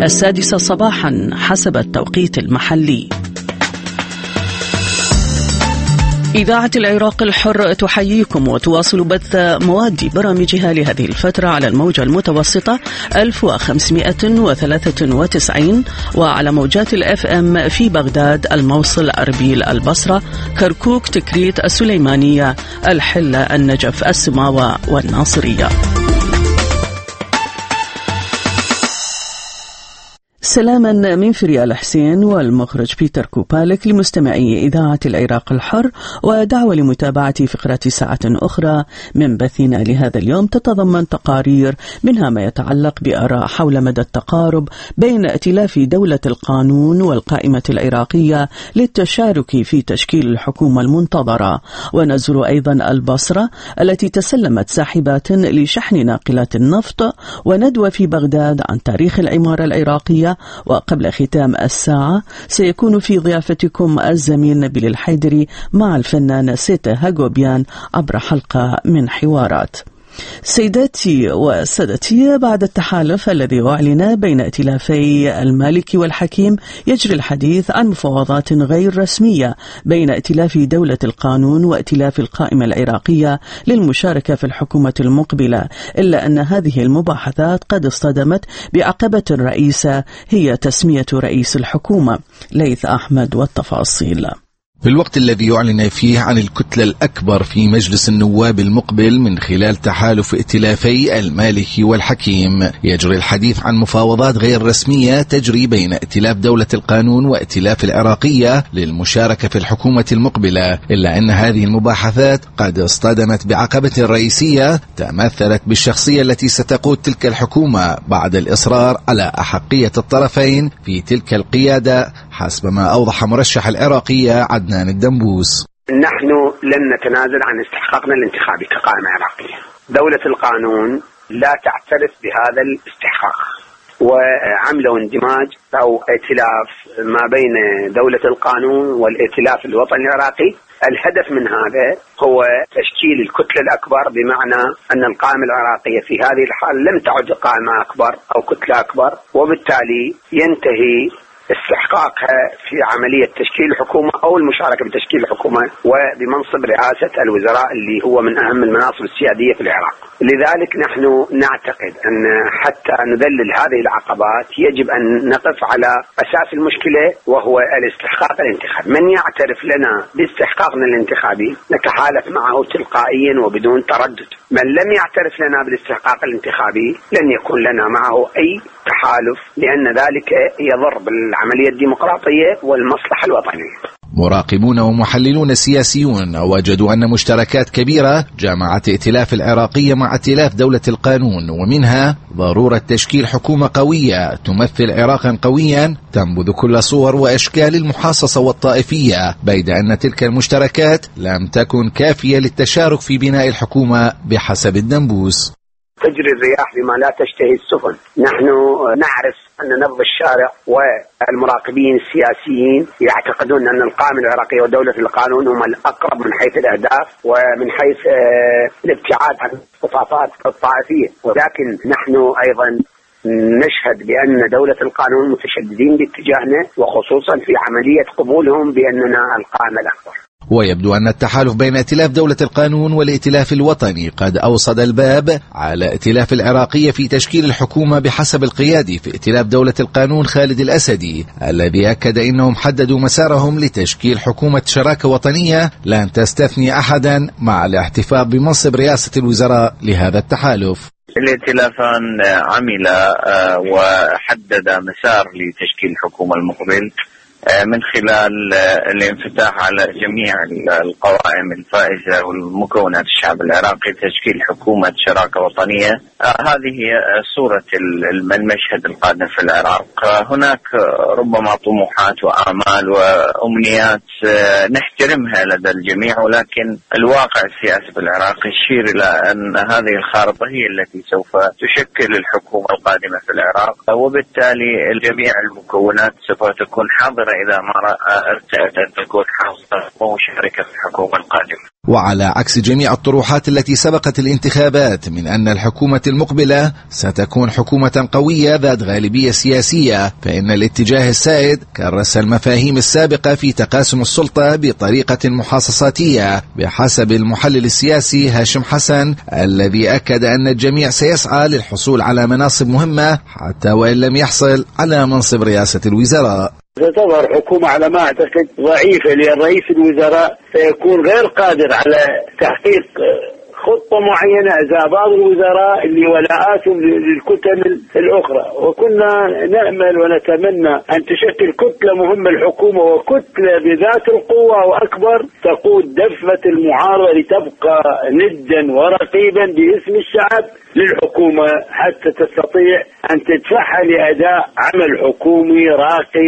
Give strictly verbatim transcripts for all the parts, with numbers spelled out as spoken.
السادسة صباحا حسب التوقيت المحلي. إذاعة العراق الحر تحييكم وتواصل بث مواد برامجها لهذه الفترة على الموجة المتوسطة ألف وخمسمائة وثلاثة وتسعين وعلى موجات الأف أم في بغداد، الموصل، أربيل، البصرة، كركوك، تكريت، السليمانية، الحلة، النجف، السماوة والناصرية. سلاما من فريال حسين والمخرج بيتر كوبالك لمستمعي إذاعة العراق الحر، ودعوة لمتابعة فقرة ساعة أخرى من بثنا لهذا اليوم تتضمن تقارير منها ما يتعلق بآراء حول مدى التقارب بين ائتلاف دولة القانون والقائمة العراقية للتشارك في تشكيل الحكومة المنتظرة، ونزور أيضا البصرة التي تسلمت ساحبات لشحن ناقلات النفط، وندوة في بغداد عن تاريخ العمارة العراقية. وقبل ختام الساعة سيكون في ضيافتكم الزميل نبيل الحيدري مع الفنان سيتا هاغوبيان عبر حلقة من حوارات. سيداتي وسادتي، بعد التحالف الذي أعلن بين ائتلافي المالكي والحكيم يجري الحديث عن مفاوضات غير رسمية بين ائتلاف دولة القانون وائتلاف القائمة العراقية للمشاركة في الحكومة المقبلة، إلا أن هذه المباحثات قد اصطدمت بعقبة رئيسة هي تسمية رئيس الحكومة. ليث أحمد والتفاصيل. في الوقت الذي يعلن فيه عن الكتلة الأكبر في مجلس النواب المقبل من خلال تحالف ائتلافي المالكي والحكيم، يجري الحديث عن مفاوضات غير رسمية تجري بين ائتلاف دولة القانون وائتلاف العراقية للمشاركة في الحكومة المقبلة، إلا أن هذه المباحثات قد اصطدمت بعقبة رئيسية تمثلت بالشخصية التي ستقود تلك الحكومة بعد الإصرار على أحقية الطرفين في تلك القيادة، حسب ما أوضح مرشح العراقية عدنان الدنبوس. نحن لن نتنازل عن استحقاقنا الانتخابي كقائمة عراقية. دولة القانون لا تعترف بهذا الاستحقاق، وعملوا اندماج أو ائتلاف ما بين دولة القانون والائتلاف الوطني العراقي. الهدف من هذا هو تشكيل الكتلة الأكبر، بمعنى أن القائمة العراقية في هذه الحال لم تعد قائمة أكبر أو كتلة أكبر، وبالتالي ينتهي استحقاقها في عملية تشكيل الحكومة أو المشاركة بتشكيل الحكومة وبمنصب رئاسة الوزراء اللي هو من أهم المناصب السيادية في العراق. لذلك نحن نعتقد أن حتى نذلل هذه العقبات يجب أن نقف على أساس المشكلة، وهو الاستحقاق الانتخابي. من يعترف لنا باستحقاقنا الانتخابي نتحالف معه تلقائيا وبدون تردد. من لم يعترف لنا بالاستحقاق الانتخابي لن يكون لنا معه أي تحالف، لأن ذلك يضر بالعملية الديمقراطية والمصلحة الوطنية. مراقبون ومحللون سياسيون وجدوا أن مشتركات كبيرة جمعت ائتلاف العراقية مع ائتلاف دولة القانون، ومنها ضرورة تشكيل حكومة قوية تمثل عراقا قويا تنبذ كل صور وأشكال المحاصصة والطائفية، بيد أن تلك المشتركات لم تكن كافية للتشارك في بناء الحكومة بحسب الدنبوس. تجري الرياح بما لا تشتهي السفن. نحن نعرف أن نبض الشارع والمراقبين السياسيين يعتقدون أن القائمة العراقية ودولة القانون هم الأقرب من حيث الأهداف ومن حيث الابتعاد عن الخطافات الطائفية، ولكن نحن أيضا نشهد بأن دولة القانون متشددين باتجاهنا، وخصوصا في عملية قبولهم بأننا القائمة الأكبر. ويبدو أن التحالف بين ائتلاف دولة القانون والائتلاف الوطني قد أوصد الباب على ائتلاف العراقية في تشكيل الحكومة بحسب القيادي في ائتلاف دولة القانون خالد الأسدي، الذي أكد أنهم حددوا مسارهم لتشكيل حكومة شراكة وطنية لن تستثني أحدا مع الاحتفاظ بمنصب رئاسة الوزراء لهذا التحالف. الائتلافان عمل وحدد مسار لتشكيل الحكومة المقبل من خلال الانفتاح على جميع القوائم الفائزة والمكونات الشعب العراقي تشكيل حكومة شراكة وطنية. هذه هي صورة المشهد القادم في العراق. هناك ربما طموحات وآمال وأمنيات نحترمها لدى الجميع، ولكن الواقع السياسي في العراق يشير إلى أن هذه الخارطة هي التي سوف تشكل الحكومة القادمة في العراق، وبالتالي جميع المكونات سوف تكون حاضرة إذا ما ارتأت أن تكون حاضرة ومشاركة في الحكومة القادمة. وعلى عكس جميع الطروحات التي سبقت الانتخابات من أن الحكومة المقبلة ستكون حكومة قوية ذات غالبية سياسية، فإن الاتجاه السائد كرس المفاهيم السابقة في تقاسم السلطة بطريقة محاصصاتية بحسب المحلل السياسي هاشم حسن، الذي أكد أن الجميع سيسعى للحصول على مناصب مهمة حتى وإن لم يحصل على منصب رئاسة الوزراء. ستظهر حكومة على ما أعتقد ضعيفة، لأن رئيس الوزراء سيكون غير قادر على تحقيق خطة معينة إذا بعض الوزراء اللي ولاءاتهم للكتل الأخرى. وكنا نأمل ونتمنى أن تشكل كتلة مهمة الحكومة، وكتلة بذات القوة وأكبر تقود دفة المعارضة لتبقى ندا ورقيبا باسم الشعب للحكومة حتى تستطيع أن تدفعها لأداء عمل حكومي راقي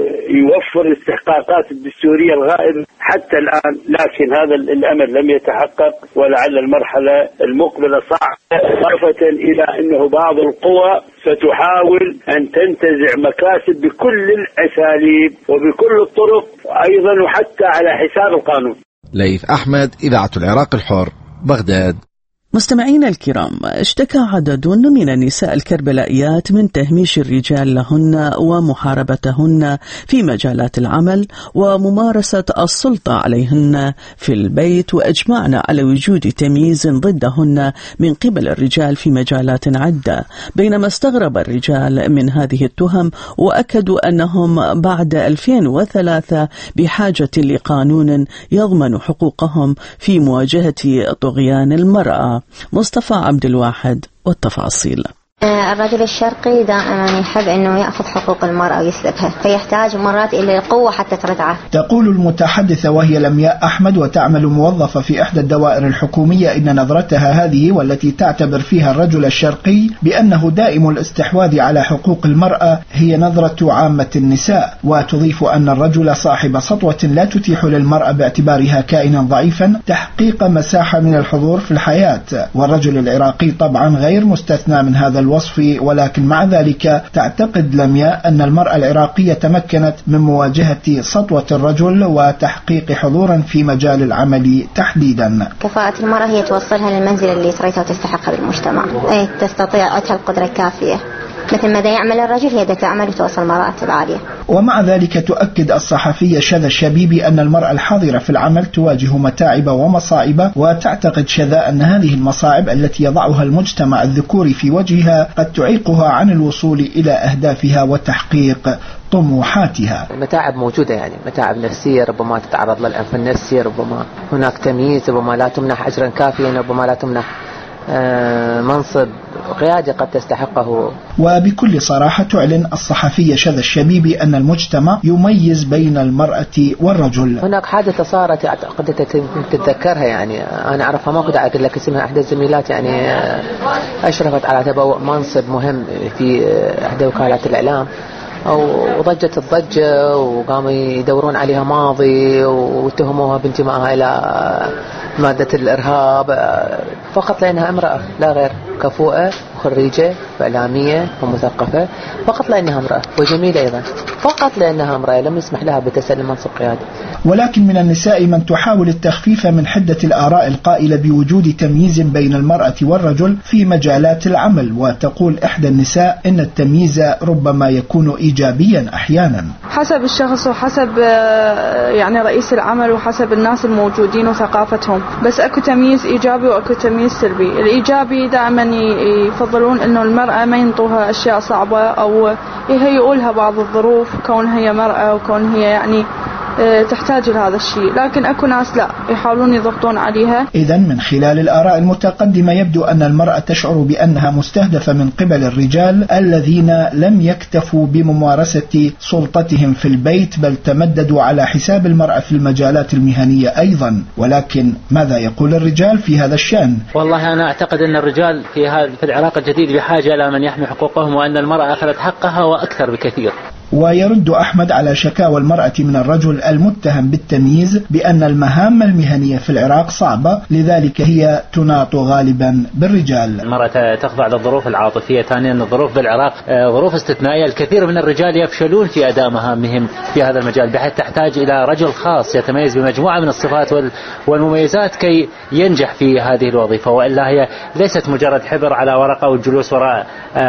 يوفر الاستحقاقات الدستورية الغائبة حتى الآن. لكن هذا الأمل لم يتحقق، ولعل المرحلة المقبلة صعبة، إضافة إلى أنه بعض القوى ستحاول أن تنتزع مكاسب بكل الأساليب وبكل الطرق، أيضا وحتى على حساب القانون. ليث أحمد، إذاعة العراق الحر، بغداد. مستمعينا الكرام، اشتكى عدد من النساء الكربلائيات من تهميش الرجال لهن ومحاربتهن في مجالات العمل وممارسة السلطة عليهن في البيت، وأجمعنا على وجود تمييز ضدهن من قبل الرجال في مجالات عدة، بينما استغرب الرجال من هذه التهم وأكدوا أنهم بعد ألفين وثلاثة بحاجة لقانون يضمن حقوقهم في مواجهة طغيان المرأة. مصطفى عبد الواحد والتفاصيل. الرجل الشرقي دائما يحب أنه يأخذ حقوق المرأة ويسلبها، فيحتاج مرات إلى القوة حتى تردعه. تقول المتحدثة وهي لمياء أحمد وتعمل موظفة في إحدى الدوائر الحكومية إن نظرتها هذه والتي تعتبر فيها الرجل الشرقي بأنه دائم الاستحواذ على حقوق المرأة هي نظرة عامة النساء، وتضيف أن الرجل صاحب سطوة لا تتيح للمرأة باعتبارها كائنا ضعيفا تحقيق مساحة من الحضور في الحياة. والرجل العراقي طبعا غير مستثنى من هذا الوصف، ولكن مع ذلك تعتقد لمياء أن المرأة العراقية تمكنت من مواجهة سطوة الرجل وتحقيق حضور في مجال العمل تحديدا. كفاءة المرأة هي توصلها للمنزل اللي تريدها وتستحقها بالمجتمع، أي تستطيع عندها القدرة الكافية مثل ما يعمل الرجل هي تعمل وتوصل مراتب عالية. ومع ذلك تؤكد الصحفية شذا الشبيبي أن المرأة الحاضرة في العمل تواجه متاعب ومصائب، وتعتقد شذا أن هذه المصاعب التي يضعها المجتمع الذكوري في وجهها قد تعيقها عن الوصول إلى أهدافها وتحقيق طموحاتها. المتاعب موجودة، يعني متاعب نفسية، ربما تتعرض للعنف النفسي، ربما هناك تمييز، ربما لا تمنح أجرا كافيا، ربما لا تمنح منصب قيادي قد تستحقه. وبكل صراحة تعلن الصحفية شذا الشبيبي أن المجتمع يميز بين المرأة والرجل. هناك حادثة صارت أعتقد تتذكرها، يعني أنا أعرفها ما كنت أقول لك اسمها، أحد الزميلات يعني أشرفت على تبوء منصب مهم في إحدى وكالات الإعلام، وضجت الضجة وقاموا يدورون عليها ماضي واتهموها بانتمائها إلى مادة الإرهاب، فقط لأنها امرأة لا غير، كفؤة وخريجة وإعلامية ومثقفة، فقط لأنها امرأة وجميلة أيضا، فقط لأنها امرأة لم يسمح لها بتسلم منصب قيادي. ولكن من النساء من تحاول التخفيف من حدة الآراء القائلة بوجود تمييز بين المرأة والرجل في مجالات العمل، وتقول إحدى النساء إن التمييز ربما يكون إيجابيا أحيانا حسب الشخص وحسب يعني رئيس العمل وحسب الناس الموجودين وثقافتهم، بس أكو تمييز إيجابي وأكو تمييز سلبي. الإيجابي دائما يفضلون إنه المرأة ما ينطوها أشياء صعبة أو يهيئوا لها بعض الظروف كون هي مرأة وكون هي يعني تحتاج لهذا الشيء، لكن أكو ناس لا يحاولون يضغطون عليها. إذن من خلال الآراء المتقدمة يبدو أن المرأة تشعر بأنها مستهدفة من قبل الرجال الذين لم يكتفوا بممارسة سلطتهم في البيت، بل تمددوا على حساب المرأة في المجالات المهنية أيضا. ولكن ماذا يقول الرجال في هذا الشأن؟ والله أنا أعتقد أن الرجال في هذا في العراق الجديد بحاجة إلى من يحمي حقوقهم، وأن المرأة أخذت حقها وأكثر بكثير. ويرد أحمد على شكاوى المرأة من الرجل المتهم بالتمييز بأن المهام المهنية في العراق صعبة، لذلك هي تناط غالبا بالرجال. المرأة تخضع للظروف العاطفية. ثانيا الظروف بالعراق ظروف استثنائية، الكثير من الرجال يفشلون في أداء مهامهم في هذا المجال، بحيث تحتاج إلى رجل خاص يتميز بمجموعة من الصفات والمميزات كي ينجح في هذه الوظيفة، وإلا هي ليست مجرد حبر على ورقة والجلوس وراء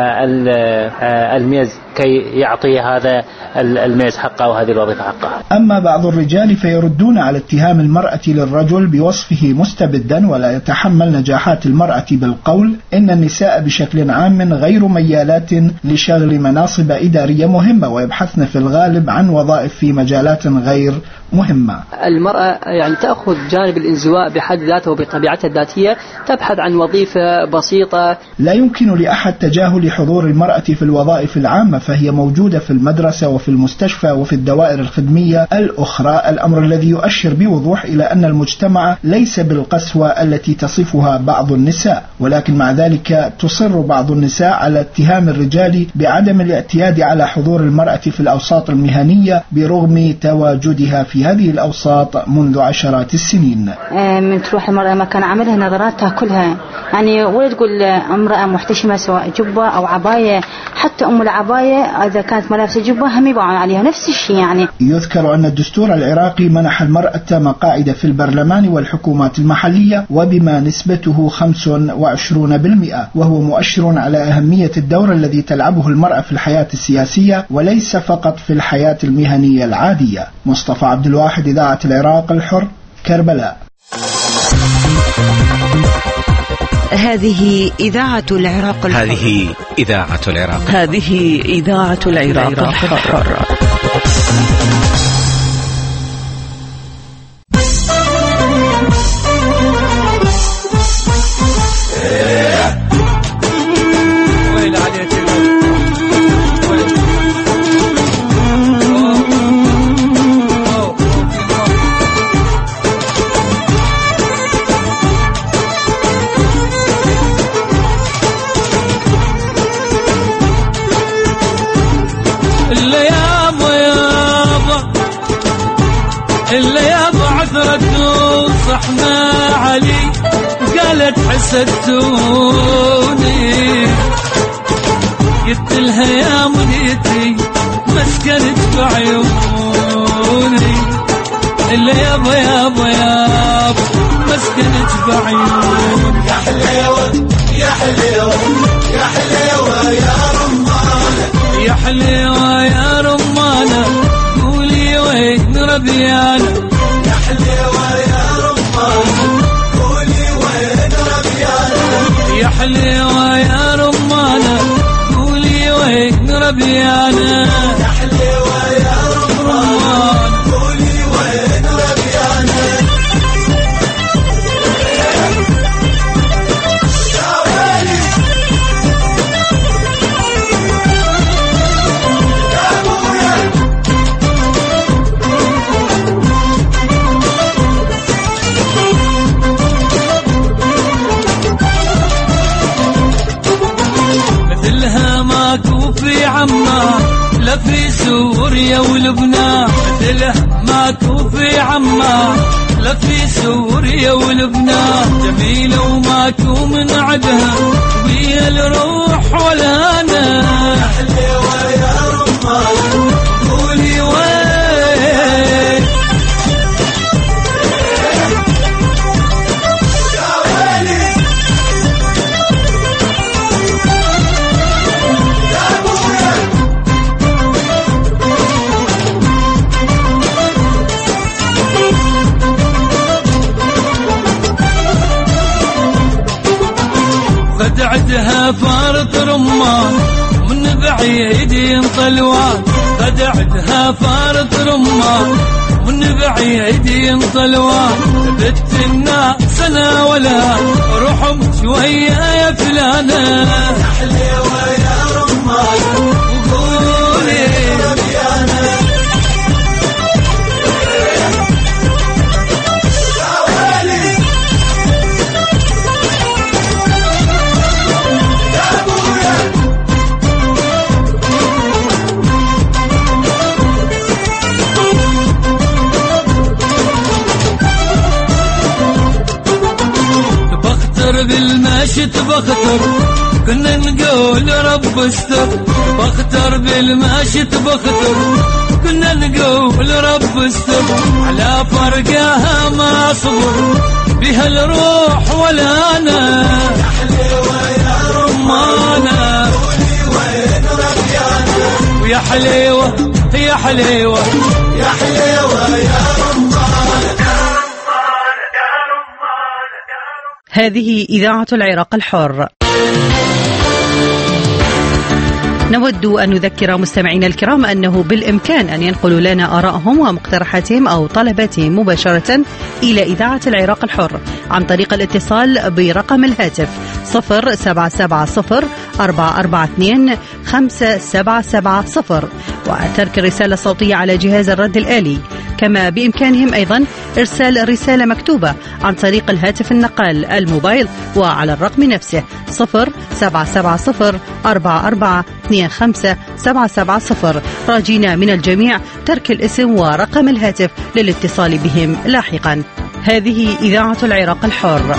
الميز كي يعطي هذا الميز حقه وهذه الوظيفة حقها. أما بعض الرجال فيردون على اتهام المرأة للرجل بوصفه مستبدا ولا يتحمل نجاحات المرأة بالقول إن النساء بشكل عام غير ميالات لشغل مناصب إدارية مهمة، ويبحثن في الغالب عن وظائف في مجالات غير مهمة. المرأة يعني تأخذ جانب الانزواء بحد ذاته وبطبيعتها الذاتية، تبحث عن وظيفة بسيطة. لا يمكن لأحد تجاهل حضور المرأة في الوظائف العامة، فهي موجودة في المدرسة وفي المستشفى وفي الدوائر الخدمية الأخرى، الأمر الذي يؤشر بوضوح إلى أن المجتمع ليس بالقسوة التي تصفها بعض النساء، ولكن مع ذلك تصر بعض النساء على اتهام الرجال بعدم الاعتياد على حضور المرأة في الأوساط المهنية برغم تواجدها في هذه الأوساط منذ عشرات السنين. من تروح المرأة مكان عملها نظراتها كلها يعني، ولا تقول امرأة محتشمة سواء جبة أو عباية، حتى أم العباية إذا كانت ملابس جبة هم يبعون عليها نفس الشيء يعني. يذكر أن الدستور العراقي منح المرأة مقاعد في البرلمان والحكومات المحلية وبما نسبته خمسة وعشرين بالمئة، وهو مؤشر على أهمية الدور الذي تلعبه المرأة في الحياة السياسية وليس فقط في الحياة المهنية العادية. مصطفى عبد الواحد، إذاعة العراق الحر، كربلاء. هذه إذاعة العراق الحر. هذه إذاعة العراق. هذه إذاعة العراق الحر. حسدتوني قلت لها يا منيتي مسكنت بعيوني، اللي يابا يابا يابا مسكنت بعيوني. يا حليوة يا حليوة يا حليوة يا رمانة، يا حليوة يا رمانة قولي وين ربيانة. يا حليوة يا رمانة يا حليوة يا رمانة قولي وين ربيانة. يا حليوة يا رمانة قولي وين ربيانة. يا ويلي يا ابويا في عمان لا في سوريا ولبنان، مثله ماكو في عمان لا في سوريا ولبنان، جميلة وماكو من عدها ويا الروح ولا أنا. يا حليوة يا رمانة قولي وين. يا ويلي فدعتها فارط رمان من بعيد ينطلوان، فدعتها فارط رمان من بعيد ينطلوان، بت الناس انا ولا روحهم شوية يا فلانة. يا حليوة يا رمان وقولي ربيانة. يا ويلي يا ابويا بالمشي بختر، كنا نقول رب استر، بختر بالمشي بختر، كنا نقول رب استر، على فرقها ما صبر بها الروح ولا انا، يا حليوة يا رمانة ويا حليوة يا حليوة يا حليوة يا رمانة. هذه إذاعة العراق الحر. نود أن نذكر مستمعينا الكرام أنه بالإمكان أن ينقلوا لنا آرائهم ومقترحاتهم أو طلباتهم مباشرة إلى إذاعة العراق الحر عن طريق الاتصال برقم الهاتف صفر سبعة سبعة صفر أربعة أربعة اثنين خمسة سبعة سبعة صفر وترك الرسالة الصوتية على جهاز الرد الآلي. كما بإمكانهم أيضا إرسال رسالة مكتوبة عن طريق الهاتف النقال الموبايل وعلى الرقم نفسه صفر سبعة سبعة صفر أربعة أربعة اثنين خمسة سبعة سبعة صفر، راجينا من الجميع ترك الاسم ورقم الهاتف للاتصال بهم لاحقا. هذه إذاعة العراق الحر.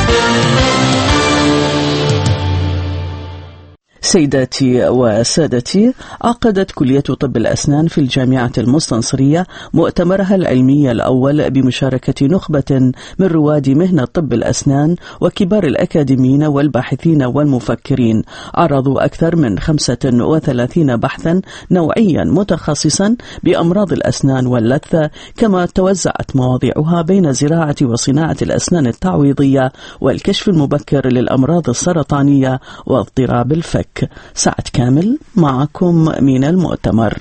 سيداتي وسادتي، عقدت كلية طب الأسنان في الجامعة المستنصرية مؤتمرها العلمي الأول بمشاركة نخبة من رواد مهنة طب الأسنان وكبار الأكاديميين والباحثين والمفكرين. عرضوا أكثر من خمسة وثلاثين بحثا نوعيا متخصصا بأمراض الأسنان واللثة، كما توزعت مواضيعها بين زراعة وصناعة الأسنان التعويضية والكشف المبكر للأمراض السرطانية واضطراب الفك. سعد كامل معكم من المؤتمر.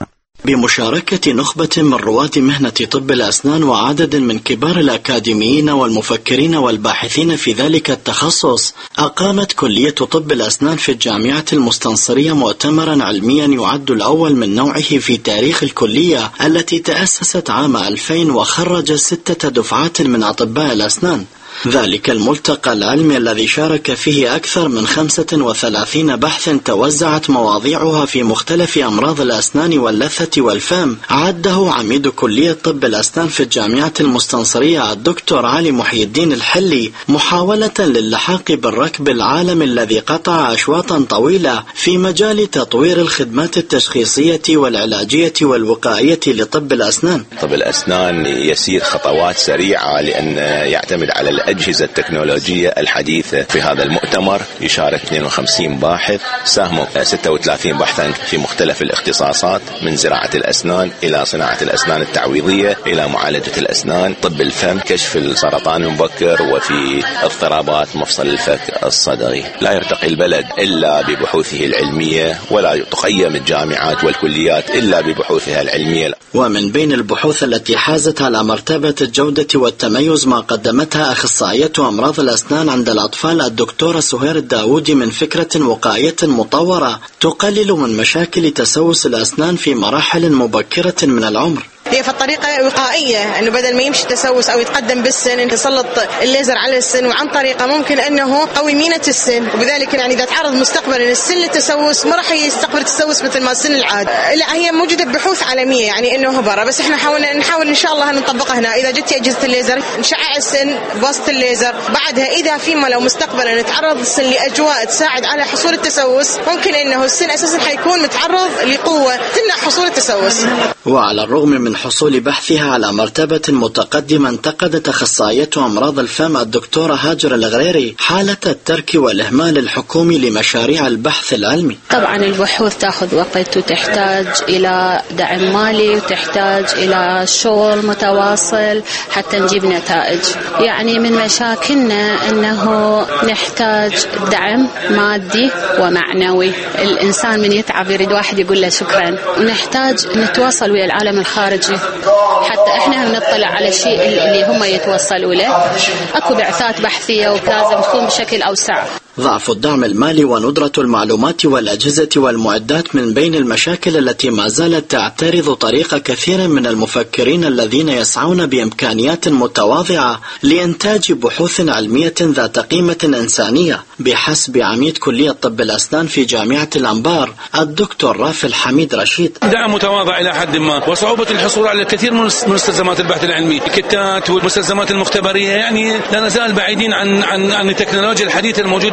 بمشاركة نخبة من رواد مهنة طب الأسنان وعدد من كبار الأكاديميين والمفكرين والباحثين في ذلك التخصص، أقامت كلية طب الأسنان في الجامعة المستنصرية مؤتمرا علميا يعد الأول من نوعه في تاريخ الكلية التي تأسست عام ألفين وخرج ستة دفعات من أطباء الأسنان. ذلك الملتقى العلمي الذي شارك فيه أكثر من خمسة وثلاثين بحث توزعت مواضيعها في مختلف أمراض الأسنان واللثة والفم، عده عميد كلية طب الأسنان في الجامعة المستنصرية الدكتور علي محي الدين الحلي محاولة للحاق بالركب العالمي الذي قطع أشواطا طويلة في مجال تطوير الخدمات التشخيصية والعلاجية والوقائية لطب الأسنان. طب الأسنان يسير خطوات سريعة لأن يعتمد على الأجهزة التكنولوجية الحديثة. في هذا المؤتمر يشارك اثنين وخمسين باحث، ساهموا ستة وثلاثين بحثا في مختلف الاختصاصات من زراعة الأسنان إلى صناعة الأسنان التعويضية إلى معالجة الأسنان، طب الفم، كشف السرطان المبكر، وفي اضطرابات مفصل الفك الصدغي. لا يرتقي البلد إلا ببحوثه العلمية، ولا تقيم الجامعات والكليات إلا ببحوثها العلمية. ومن بين البحوث التي حازت على مرتبة الجودة والتميز ما قدمتها أخصائية أمراض الأسنان عند الأطفال الدكتورة سهير الداودي من فكرة وقائية مطورة تقلل من مشاكل تسوس الأسنان في مراحل مبكرة من العمر. هي في الطريقة وقائية، أنه بدل ما يمشي تسوس أو يتقدم بالسن أن يسلط الليزر على السن، وعن طريقة ممكن أنه قوي مينة السن، وبذلك يعني إذا تعرض مستقبلا السن للتسوس ما راح يستقبل التسوس مثل ما السن العادي. لا، هي موجودة بحوث عالمية يعني أنه برا، بس إحنا حاولنا نحاول إن شاء الله أن نطبقها هنا. إذا جت أجهزة الليزر نشعع السن بواسطة الليزر، بعدها إذا فيما لو مستقبلا نتعرض السن لأجواء تساعد على حصول التسوس، ممكن أنه السن أساسا حيكون متعرض لقوة تمنع حصول التسوس. وعلى الرغم من حصول بحثها على مرتبة متقدمة، انتقدت أخصائية أمراض الفم الدكتورة هاجر الغريري حالة الترك والإهمال الحكومي لمشاريع البحث العلمي. طبعا البحوث تأخذ وقت وتحتاج إلى دعم مالي وتحتاج إلى شغل متواصل حتى نجيب نتائج. يعني من مشاكلنا أنه نحتاج دعم مادي ومعنوي. الإنسان من يتعب يريد واحد يقول له شكرا، ونحتاج نتواصل ويا العالم الخارجي حتى احنا نطلع على الشيء اللي هم يتوصلوا له. اكو بعثات بحثية ولازم تكون بشكل اوسع. ضعف الدعم المالي وندرة المعلومات والأجهزة والمعدات من بين المشاكل التي ما زالت تعترض طريق كثير من المفكرين الذين يسعون بإمكانيات متواضعة لإنتاج بحوث علمية ذات قيمة إنسانية، بحسب عميد كلية طب الأسنان في جامعة الأنبار الدكتور رافل حميد رشيد. دعم متواضع إلى حد ما، وصعوبة الحصول على الكثير من مستلزمات البحث العلمي، الكتات والمستلزمات المختبرية. يعني لا نزال بعيدين عن عن عن التكنولوجيا الحديثة الموجودة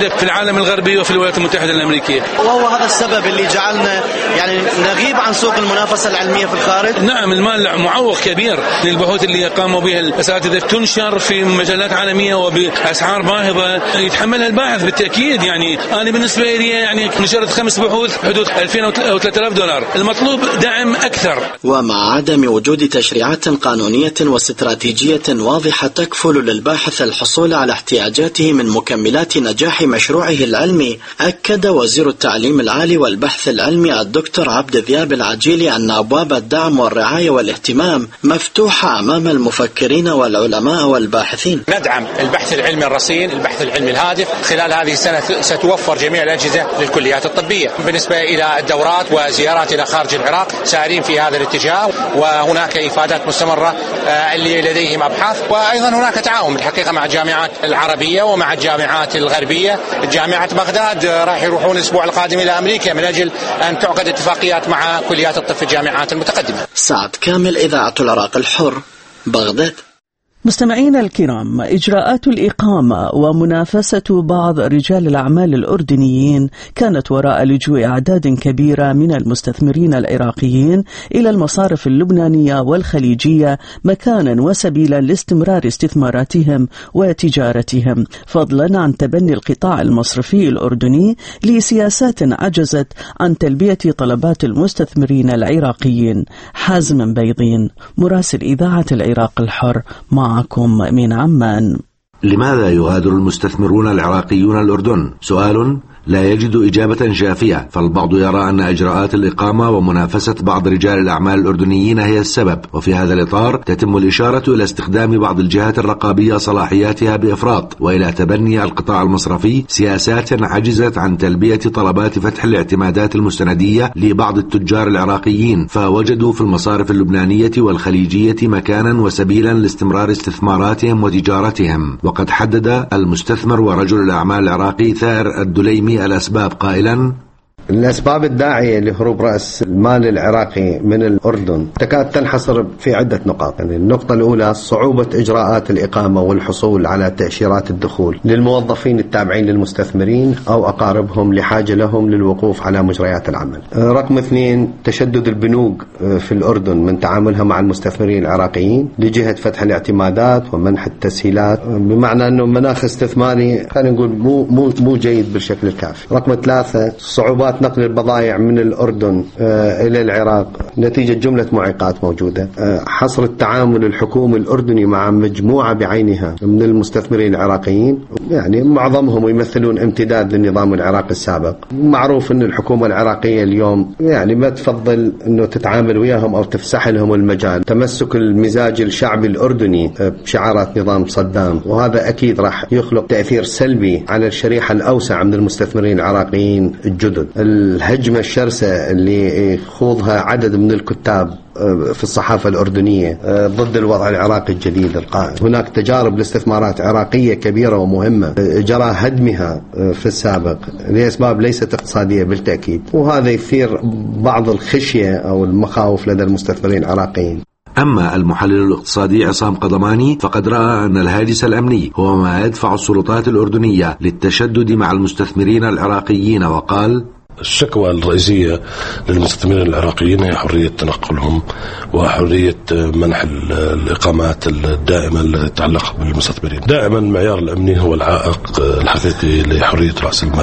موجودة في العالم الغربي وفي الولايات المتحدة الأمريكية. وهو هذا السبب اللي جعلنا يعني نغيب عن سوق المنافسة العلمية في الخارج. نعم، المال معوق كبير للبحوث اللي قاموا بها الأساتذة، تنشر في مجلات عالمية وبأسعار باهظة يتحملها الباحث بالتأكيد. يعني أنا بالنسبة لي يعني نشرت خمس بحوث حدود ألفين أو ثلاثة آلاف دولار، المطلوب دعم أكثر. ومع عدم وجود تشريعات قانونية واستراتيجية واضحة تكفل للباحث الحصول على احتياجاته من مكملات نجاح مشروعه العلمي، أكد وزير التعليم العالي والبحث العلمي الدكتور عبد الذياب العجيلي أن أبواب الدعم والرعاية والاهتمام مفتوحة أمام المفكرين والعلماء والباحثين. ندعم البحث العلمي الرصين، البحث العلمي الهادف. خلال هذه السنة ستوفر جميع الأجهزة للكليات الطبية. بالنسبة إلى الدورات وزيارات إلى خارج العراق سارين في هذا الاتجاه، وهناك إفادات مستمرة اللي لديهم أبحاث، وأيضا هناك تعاون بالحقيقة مع الجامعات العربية ومع الجامعات الغربية. جامعة بغداد راح يروحون الأسبوع القادم إلى أمريكا من أجل أن تعقد اتفاقيات مع كليات الطب في الجامعات المتقدمة. سعد كامل، إذاعة العراق الحر، بغداد. مستمعينا الكرام، إجراءات الإقامة ومنافسة بعض رجال الأعمال الأردنيين كانت وراء لجوء أعداد كبيرة من المستثمرين العراقيين إلى المصارف اللبنانية والخليجية مكانا وسبيلا لاستمرار استثماراتهم وتجارتهم، فضلا عن تبني القطاع المصرفي الأردني لسياسات عجزت عن تلبية طلبات المستثمرين العراقيين. حازم بيضين، مراسل إذاعة العراق الحر، معكم من عمان. لماذا يغادر المستثمرون العراقيون الأردن؟ سؤال لا يجد إجابة شافية، فالبعض يرى أن إجراءات الإقامة ومنافسة بعض رجال الأعمال الأردنيين هي السبب، وفي هذا الإطار تتم الإشارة إلى استخدام بعض الجهات الرقابية صلاحياتها بإفراط، وإلى تبني القطاع المصرفي سياسات عجزت عن تلبية طلبات فتح الاعتمادات المستندية لبعض التجار العراقيين، فوجدوا في المصارف اللبنانية والخليجية مكانا وسبيلا لاستمرار استثماراتهم وتجارتهم. وقد حدد المستثمر ورجل الأعمال العراقي ثائر الدليمي الأسباب قائلا: الأسباب الداعية لهروب رأس المال العراقي من الأردن تكاد تنحصر في عدة نقاط. يعني النقطة الأولى صعوبة إجراءات الإقامة والحصول على تأشيرات الدخول للموظفين التابعين للمستثمرين أو أقاربهم لحاجة لهم للوقوف على مجريات العمل. رقم اثنين، تشدد البنوك في الأردن من تعاملها مع المستثمرين العراقيين لجهة فتح الاعتمادات ومنح التسهيلات، بمعنى أنه مناخ استثماري خلينا نقول مو مو مو جيد بالشكل الكافي. رقم ثلاثة، صعوبات نقل البضائع من الأردن آه إلى العراق نتيجة جملة معيقات موجودة. آه حصر التعامل الحكومي الأردني مع مجموعة بعينها من المستثمرين العراقيين، يعني معظمهم يمثلون امتداد للنظام العراقي السابق. معروف أن الحكومة العراقية اليوم يعني ما تفضل أنه تتعامل وياهم أو تفسح لهم المجال، تمسك المزاج الشعبي الأردني آه بشعارات نظام صدام، وهذا أكيد راح يخلق تأثير سلبي على الشريحة الأوسع من المستثمرين العراقيين الجدد. الهجمة الشرسة اللي يخوضها عدد من الكتاب في الصحافة الأردنية ضد الوضع العراقي الجديد القائم. هناك تجارب لاستثمارات عراقية كبيرة ومهمة جرى هدمها في السابق لأسباب ليست اقتصادية بالتأكيد، وهذا يثير بعض الخشية أو المخاوف لدى المستثمرين العراقيين. أما المحلل الاقتصادي عصام قضماني فقد رأى أن الهاجس الأمني هو ما يدفع السلطات الأردنية للتشدد مع المستثمرين العراقيين، وقال: الشكوى الرئيسية للمستثمرين العراقيين هي حرية تنقلهم وحرية منح الإقامات الدائمة التي تتعلق بالمستثمرين. دائما المعيار الأمني هو العائق الحقيقي لحرية رأس المال،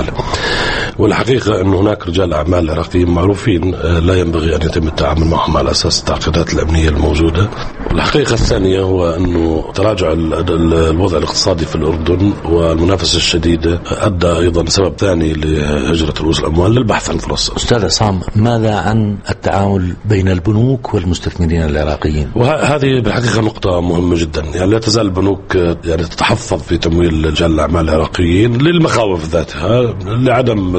والحقيقة أن هناك رجال أعمال عراقيين معروفين لا ينبغي أن يتم التعامل معهم على أساس التعقيدات الأمنية الموجودة. والحقيقة الثانية هو أنه تراجع الوضع الاقتصادي في الأردن والمنافسة الشديدة أدى أيضا سبب ثاني لهجرة رؤوس الأموال للبحث عن فرص. أستاذ عصام، ماذا عن التعامل بين البنوك والمستثمرين العراقيين؟ وهذه بالحقيقة نقطة مهمة جدا. يعني لا تزال البنوك يعني تتحفظ في تمويل رجال الأعمال العراقيين للمخاوف ذاتها، لعدم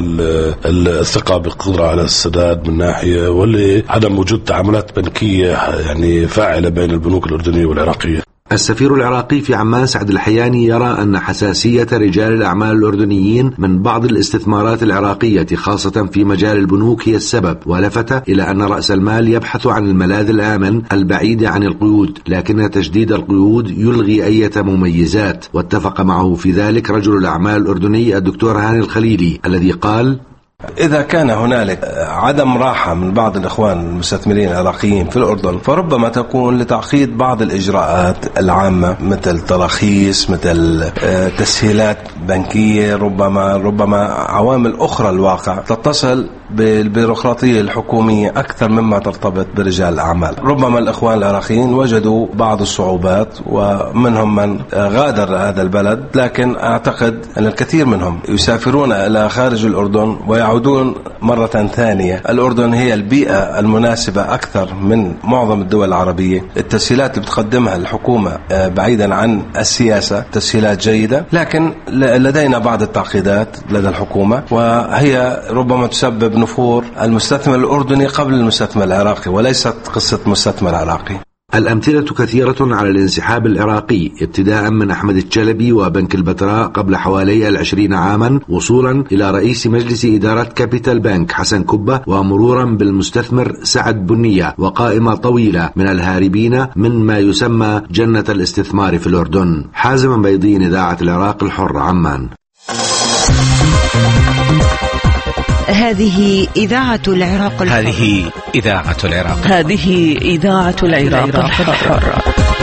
الثقة بالقدرة على السداد من ناحية، ولعدم وجود تعاملات بنكية يعني فاعلة بين البنوك الأردنية والعراقية. السفير العراقي في عمان سعد الحياني يرى أن حساسية رجال الأعمال الأردنيين من بعض الاستثمارات العراقية خاصة في مجال البنوك هي السبب، ولفت إلى أن رأس المال يبحث عن الملاذ الآمن البعيد عن القيود، لكن تجديد القيود يلغي أي مميزات. واتفق معه في ذلك رجل الأعمال الأردني الدكتور هاني الخليلي الذي قال: إذا كان هنالك عدم راحة من بعض الإخوان المستثمرين العراقيين في الأردن فربما تكون لتعقيد بعض الإجراءات العامة مثل تراخيص، مثل تسهيلات بنكية، ربما ربما عوامل أخرى الواقع تتصل بالبيروقراطية الحكومية أكثر مما ترتبط برجال الأعمال. ربما الإخوان العراقيين وجدوا بعض الصعوبات ومنهم من غادر هذا البلد، لكن أعتقد أن الكثير منهم يسافرون إلى خارج الأردن ويعودون مرة ثانية. الأردن هي البيئة المناسبة أكثر من معظم الدول العربية. التسهيلات اللي بتقدمها الحكومة بعيدا عن السياسة تسهيلات جيدة، لكن لدينا بعض التعقيدات لدى الحكومة، وهي ربما تسبب نفور المستثمر الأردني قبل المستثمر العراقي، وليست قصة مستثمر عراقي. الأمثلة كثيرة على الانسحاب العراقي، ابتداء من أحمد الشلبي وبنك البتراء قبل حوالي العشرين عاما، وصولا إلى رئيس مجلس إدارة كابيتال بانك حسن كبة، ومرورا بالمستثمر سعد بنية، وقائمة طويلة من الهاربين من ما يسمى جنة الاستثمار في الأردن. حازم بيضين، إذاعة العراق الحر، عمان. هذه إذاعة العراق الحر. هذه إذاعة العراق هذه إذاعة العراق الحر.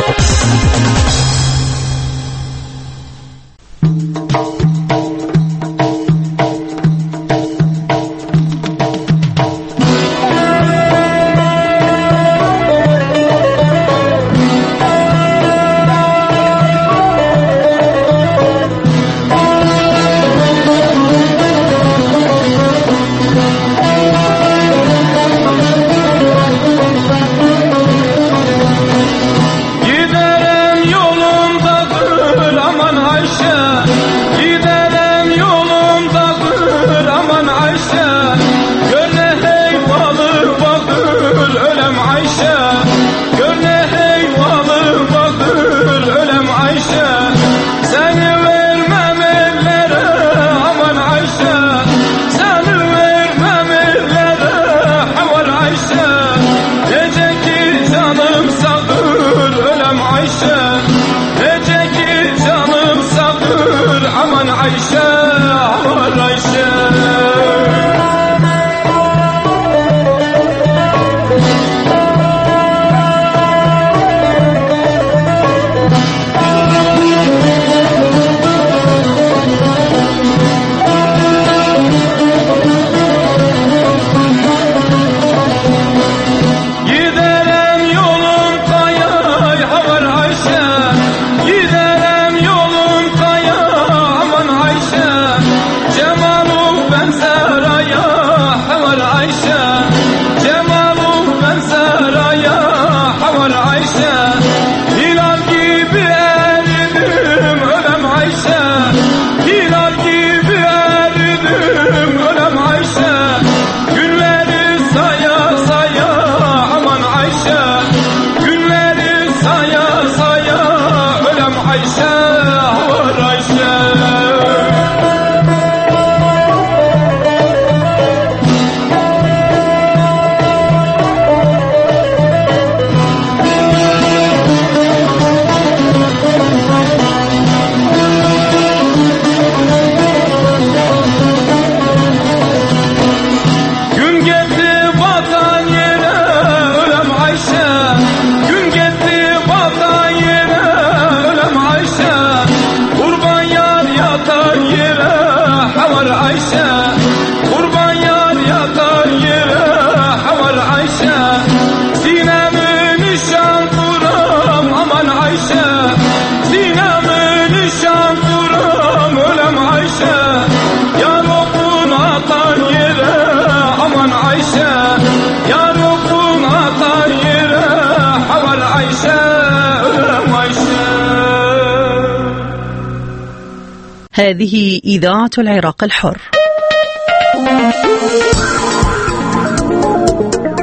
هذه إذاعة العراق الحر.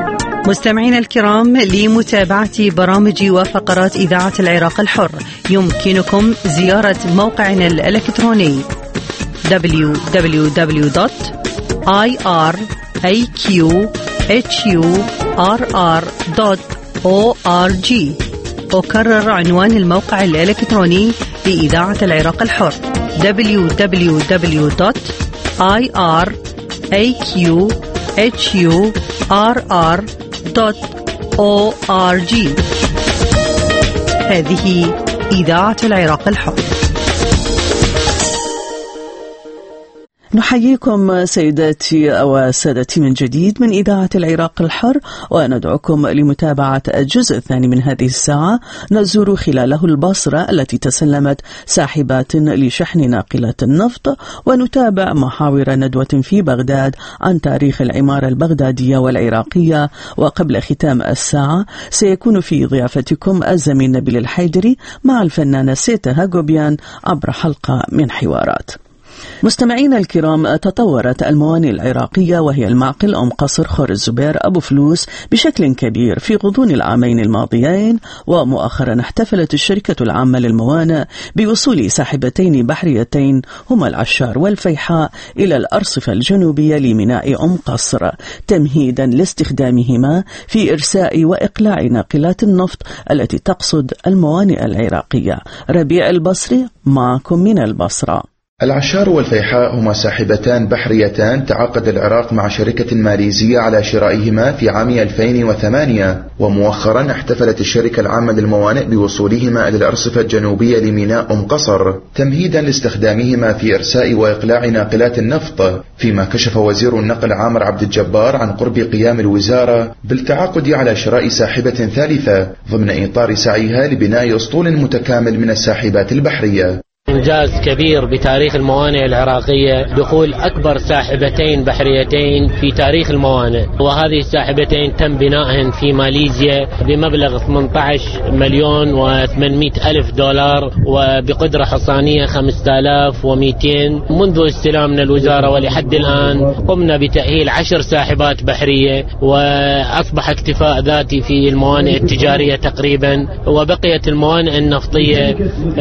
مستمعينا الكرام، لمتابعة برامج وفقرات إذاعة العراق الحر يمكنكم زيارة موقعنا الإلكتروني دبليو دبليو دبليو دوت آي آر إيه كيو إتش يو آر آر دوت أو آر جي. أكرر عنوان الموقع الإلكتروني لإذاعة العراق الحر دبليو دبليو دبليو دوت آي آر إيه كيو إتش يو آر آر دوت أو آر جي. هذه إذاعة العراق الحر. نحييكم سيداتي وسادتي من جديد من إذاعة العراق الحر، وندعوكم لمتابعة الجزء الثاني من هذه الساعة نزور خلاله البصرة التي تسلمت ساحبات لشحن ناقلات النفط، ونتابع محاور ندوة في بغداد عن تاريخ العمارة البغدادية والعراقية. وقبل ختام الساعة سيكون في ضيافتكم الزميل نبيل الحيدري مع الفنانة سيتا هاغوبيان عبر حلقة من حوارات. مستمعينا الكرام، تطورت الموانئ العراقية وهي المعقل أم قصر خور الزبير أبو فلوس بشكل كبير في غضون العامين الماضيين، ومؤخرا احتفلت الشركة العامة للموانئ بوصول ساحبتين بحريتين هما العشار والفيحاء إلى الأرصفة الجنوبية لميناء أم قصر، تمهيدا لاستخدامهما في إرساء وإقلاع ناقلات النفط التي تقصد الموانئ العراقية. ربيع البصري معكم من البصرة. العشار والفيحاء هما ساحبتان بحريتان تعاقد العراق مع شركة ماليزية على شرائهما في عام ألفين وثمانية، ومؤخرا احتفلت الشركة العامة للموانئ بوصولهما إلى الأرصفة الجنوبية لميناء أم قصر، تمهيدا لاستخدامهما في إرساء وإقلاع ناقلات النفط، فيما كشف وزير النقل عامر عبد الجبار عن قرب قيام الوزارة بالتعاقد على شراء ساحبة ثالثة ضمن إطار سعيها لبناء أسطول متكامل من الساحبات البحرية. إنجاز كبير بتاريخ الموانئ العراقية، دخول أكبر ساحبتين بحريتين في تاريخ الموانئ، وهذه الساحبتين تم بنائهن في ماليزيا بمبلغ ثمانية عشر مليون وثمانمائة ألف دولار وبقدرة حصانية خمسة آلاف ومئتين. منذ استلامنا الوزارة ولحد الآن قمنا بتأهيل عشر ساحبات بحرية، وأصبح اكتفاء ذاتي في الموانئ التجارية تقريبا، وبقيت الموانئ النفطية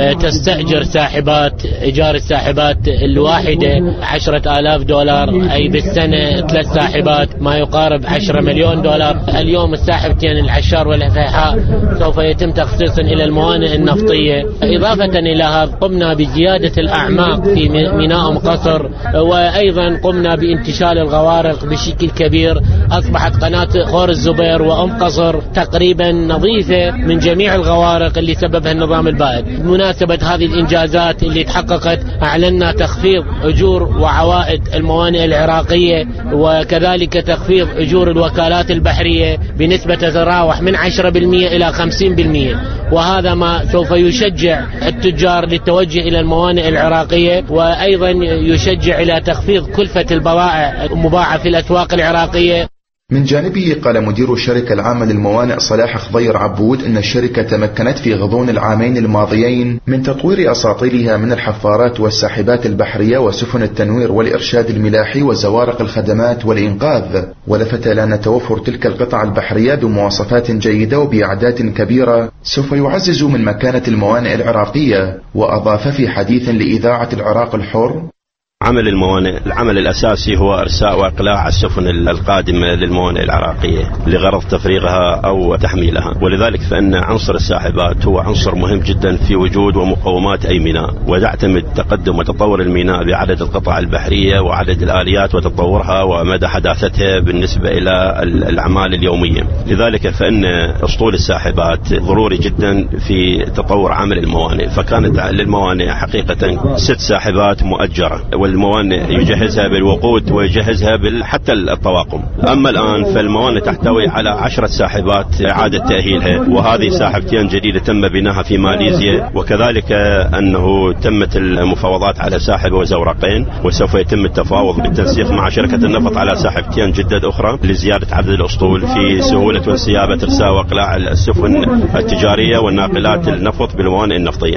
تستأجر ساحبات إيجار الساحبات الواحدة عشرة آلاف دولار، أي بالسنة ثلاث ساحبات ما يقارب عشرة مليون دولار. اليوم الساحبتين العشار والفيحاء سوف يتم تخصيصا إلى الموانئ النفطية. إضافة إلى هذا قمنا بزيادة الأعماق في ميناء أم قصر، وأيضا قمنا بانتشال الغوارق بشكل كبير. أصبحت قناة خور الزبير وأم قصر تقريبا نظيفة من جميع الغوارق اللي سببها النظام البائد. بمناسبة هذه الإنجازات اللي تحققت أعلنا تخفيض أجور وعوائد الموانئ العراقية، وكذلك تخفيض أجور الوكالات البحرية بنسبة تتراوح من عشرة بالمئة إلى خمسين بالمئة، وهذا ما سوف يشجع التجار للتوجه إلى الموانئ العراقية، وأيضا يشجع إلى تخفيض كلفة البضائع المباعة في الأسواق العراقية. من جانبه قال مدير الشركة العامة للموانئ صلاح خضير عبود إن الشركة تمكنت في غضون العامين الماضيين من تطوير أساطيلها من الحفارات والساحبات البحرية وسفن التنوير والإرشاد الملاحي وزوارق الخدمات والإنقاذ، ولفت لأن توفر تلك القطع البحرية بمواصفات جيدة وبأعداد كبيرة سوف يعزز من مكانة الموانئ العراقية. وأضاف في حديث لإذاعة العراق الحر: عمل الموانئ العمل الأساسي هو إرساء وإقلاع السفن القادمة للموانئ العراقية لغرض تفريغها أو تحميلها، ولذلك فإن عنصر الساحبات هو عنصر مهم جدا في وجود ومقومات أي ميناء، ويعتمد تقدم وتطور الميناء بعدد القطع البحرية وعدد الآليات وتطورها ومدى حداثتها بالنسبة إلى الأعمال اليومية. لذلك فإن أسطول الساحبات ضروري جدا في تطور عمل الموانئ، فكانت للموانئ حقيقة ست ساحبات مؤجرة، الموانئ يجهزها بالوقود ويجهزها حتى الطواقم. أما الآن فالموانئ تحتوي على عشرة ساحبات إعادة تأهيلها، وهذه ساحبتين جديدة تم بناها في ماليزيا، وكذلك أنه تمت المفاوضات على ساحبة وزورقين، وسوف يتم التفاوض بالتنسيق مع شركة النفط على ساحبتين جدد أخرى لزيادة عدد الأسطول في سهولة وانسيابة إرساء وإقلاع السفن التجارية والناقلات النفط بالموانئ النفطية.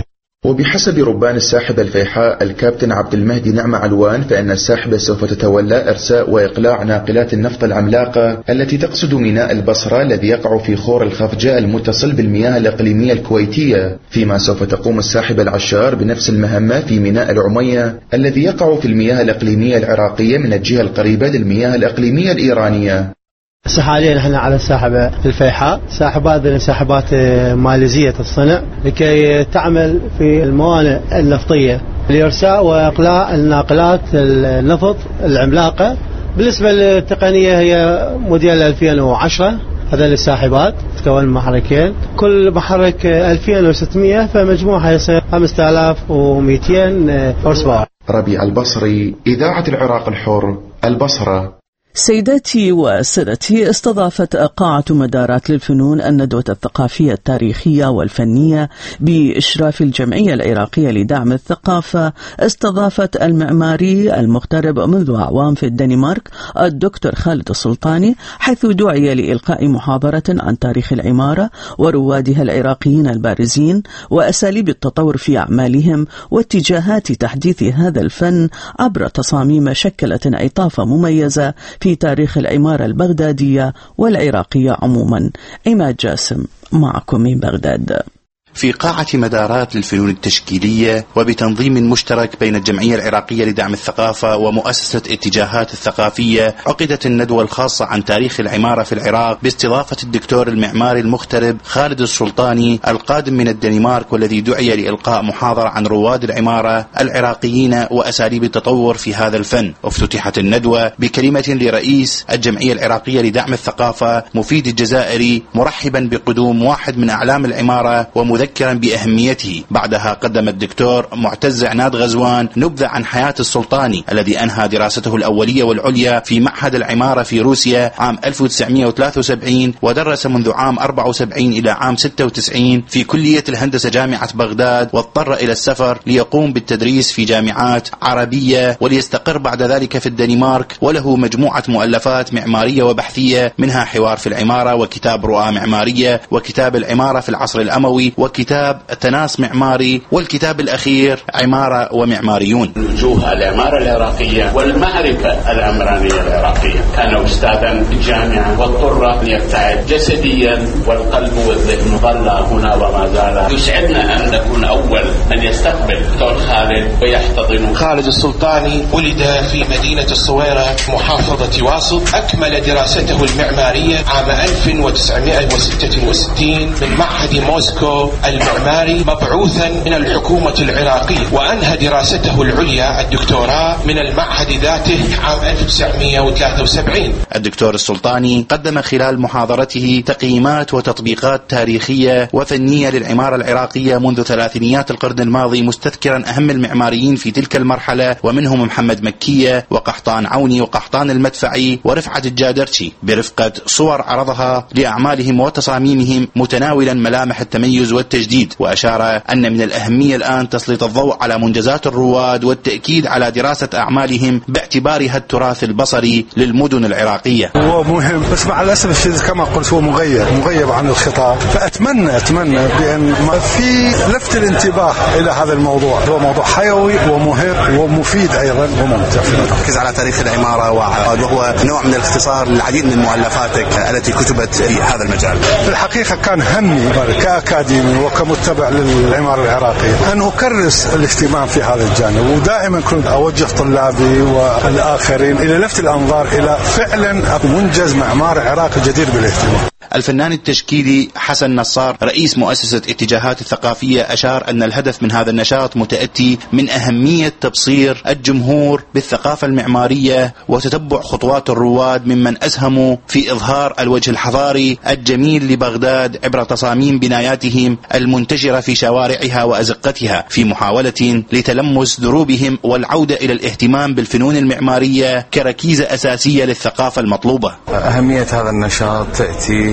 وبحسب ربان الساحبة الفيحاء الكابتن عبد المهدي نعمة علوان، فإن الساحبة سوف تتولى إرساء وإقلاع ناقلات النفط العملاقة التي تقصد ميناء البصرة الذي يقع في خور الخفجة المتصل بالمياه الإقليمية الكويتية، فيما سوف تقوم الساحبة العشار بنفس المهمة في ميناء العمية الذي يقع في المياه الإقليمية العراقية من الجهة القريبة للمياه الإقليمية الإيرانية. حاليا احنا على الساحبة الفيحاء، ساحبات ذي ساحبات ماليزية الصنع لكي تعمل في الموانئ النفطية لإرساء وإقلاع الناقلات النفط العملاقة. بالنسبة للتقنية هي موديل ألفين وعشرة، هذا الساحبات تكون محركين، كل محرك ألفين وستمائة، فمجموعها يصير خمسة آلاف ومئتين هورس باور. ربيع البصري، إذاعة العراق الحر، البصرة. سيداتي وسادتي، استضافت قاعة مدارات للفنون الندوة الثقافية التاريخية والفنية بإشراف الجمعية العراقية لدعم الثقافة. استضافت المعماري المغترب منذ أعوام في الدنمارك الدكتور خالد السلطاني، حيث دعي لإلقاء محاضرة عن تاريخ العمارة وروادها العراقيين البارزين وأساليب التطور في أعمالهم واتجاهات تحديث هذا الفن عبر تصاميم شكلت انعطافا مميزة في تاريخ العمارة البغدادية والعراقية عموما. عماد جاسم معكم من بغداد. في قاعة مدارات للفنون التشكيلية وبتنظيم مشترك بين الجمعية العراقية لدعم الثقافة ومؤسسة اتجاهات الثقافية، عقدت الندوة الخاصة عن تاريخ العمارة في العراق باستضافة الدكتور المعماري المغترب خالد السلطاني القادم من الدنمارك، والذي دعي لإلقاء محاضرة عن رواد العمارة العراقيين وأساليب التطور في هذا الفن. افتتحت الندوة بكلمة لرئيس الجمعية العراقية لدعم الثقافة مفيد الجزائري مرحبا بقدوم واحد من أعلام العمارة ومذكرا بأهميته. بعدها قدم الدكتور معتز عناد غزوان نبذة عن حياة السلطاني الذي أنهى دراسته الأولية والعليا في معهد العمارة في روسيا عام ألف وتسعمائة وثلاثة وسبعين، ودرس منذ عام أربعة وسبعين إلى عام ستة وتسعين في كلية الهندسة جامعة بغداد، واضطر إلى السفر ليقوم بالتدريس في جامعات عربية وليستقر بعد ذلك في الدنمارك. وله مجموعة مؤلفات معمارية وبحثية، منها حوار في العمارة، وكتاب رؤى معمارية، وكتاب العمارة في العصر الأموي، وكتاب تناس معماري، والكتاب الأخير عمارة ومعماريون. وجوه العمارة العراقية والمعرفة العمرانية العراقية. كان أستاذا في الجامعة واضطر أن يبتعد جسديا، والقلب والذهن ظل هنا وما زال. يسعدنا أن نكون أول من يستقبل دكتور خالد ويحتضنه. خالد السلطاني ولد في مدينة الصويرة محافظة واسط، أكمل دراسته المعمارية عام ألف وتسعمائة وستة وستين من معهد موسكو المعماري مبعوثا من الحكومة العراقية، وأنهى دراسته العليا الدكتوراه من المعهد ذاته عام ألف وتسعمائة وثلاثة وسبعين. الدكتور السلطاني قدم خلال محاضرته تقييمات وتطبيقات تاريخية وفنية للعمارة العراقية منذ ثلاثينيات القرن الماضي، مستذكرا أهم المعماريين في تلك المرحلة، ومنهم محمد مكية وقحطان عوني وقحطان المدفعي ورفعة الجادرشي، برفقة صور عرضها لأعمالهم وتصاميمهم متناولا ملامح التميز والتجديد. وأشار أن من الأهمية الآن تسليط الضوء على منجزات الرواد والتأكيد على دراسة أعمالهم باعتبارها التراث البصري للمدن العراقية. هو مهم، بس مع الأسف الشديد كما قلت هو مغيب مغيب عن الخطاب، فأتمنى أتمنى بأن في لفت الانتباه إلى هذا الموضوع. هو موضوع حيوي ومهم ومفيد أيضا وممتع. تركز على تاريخ العمارة وهو نوع من الاختصار للعديد من مؤلفاتك التي كتبت في هذا المجال. في الحقيقة كان همي كأكاديمي وكمتبع للعمارة العراقية أن أكرس الاهتمام في هذا الجانب، ودائما كنت أوجه طلابي والآخرين إلى لفت الأنظار إلى فعلا منجز معمار عراقي جدير بالاهتمام. الفنان التشكيلي حسن نصار رئيس مؤسسة اتجاهات الثقافية أشار أن الهدف من هذا النشاط متأتي من أهمية تبصير الجمهور بالثقافة المعمارية وتتبع خطوات الرواد ممن أسهموا في إظهار الوجه الحضاري الجميل لبغداد عبر تصاميم بناياتهم المنتشرة في شوارعها وأزقتها، في محاولة لتلمس دروبهم والعودة إلى الاهتمام بالفنون المعمارية كركيزة أساسية للثقافة المطلوبة. أهمية هذا النشاط تأتي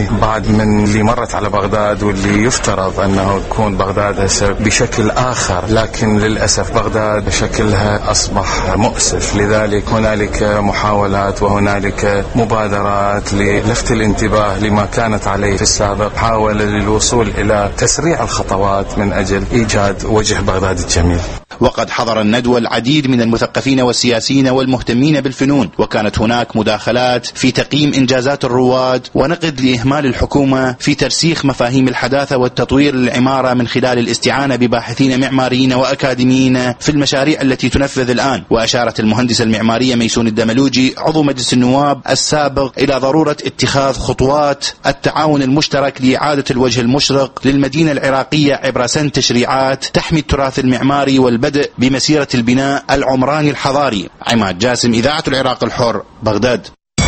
بعد من اللي مرت على بغداد، واللي يفترض أنه تكون بغداد هسه بشكل آخر، لكن للأسف بغداد شكلها أصبح مؤسف. لذلك هنالك محاولات وهنالك مبادرات للفت الانتباه لما كانت عليه في السابق، حاول للوصول إلى تسريع الخطوات من أجل إيجاد وجه بغداد الجميل. وقد حضر الندوة العديد من المثقفين والسياسيين والمهتمين بالفنون، وكانت هناك مداخلات في تقييم إنجازات الرواد ونقد لإهمال الحكومة في ترسيخ مفاهيم الحداثة والتطوير للعمارة من خلال الاستعانة بباحثين معماريين وأكاديميين في المشاريع التي تنفذ الآن. وأشارت المهندسة المعمارية ميسون الدملوجي عضو مجلس النواب السابق إلى ضرورة اتخاذ خطوات التعاون المشترك لإعادة الوجه المشرق للمدينة العراقية عبر سن تشريعات تحمي التراث المعماري والبدء بمسيرة البناء العمراني الحضاري. عماد جاسم، إذاعة العراق الحر، بغداد.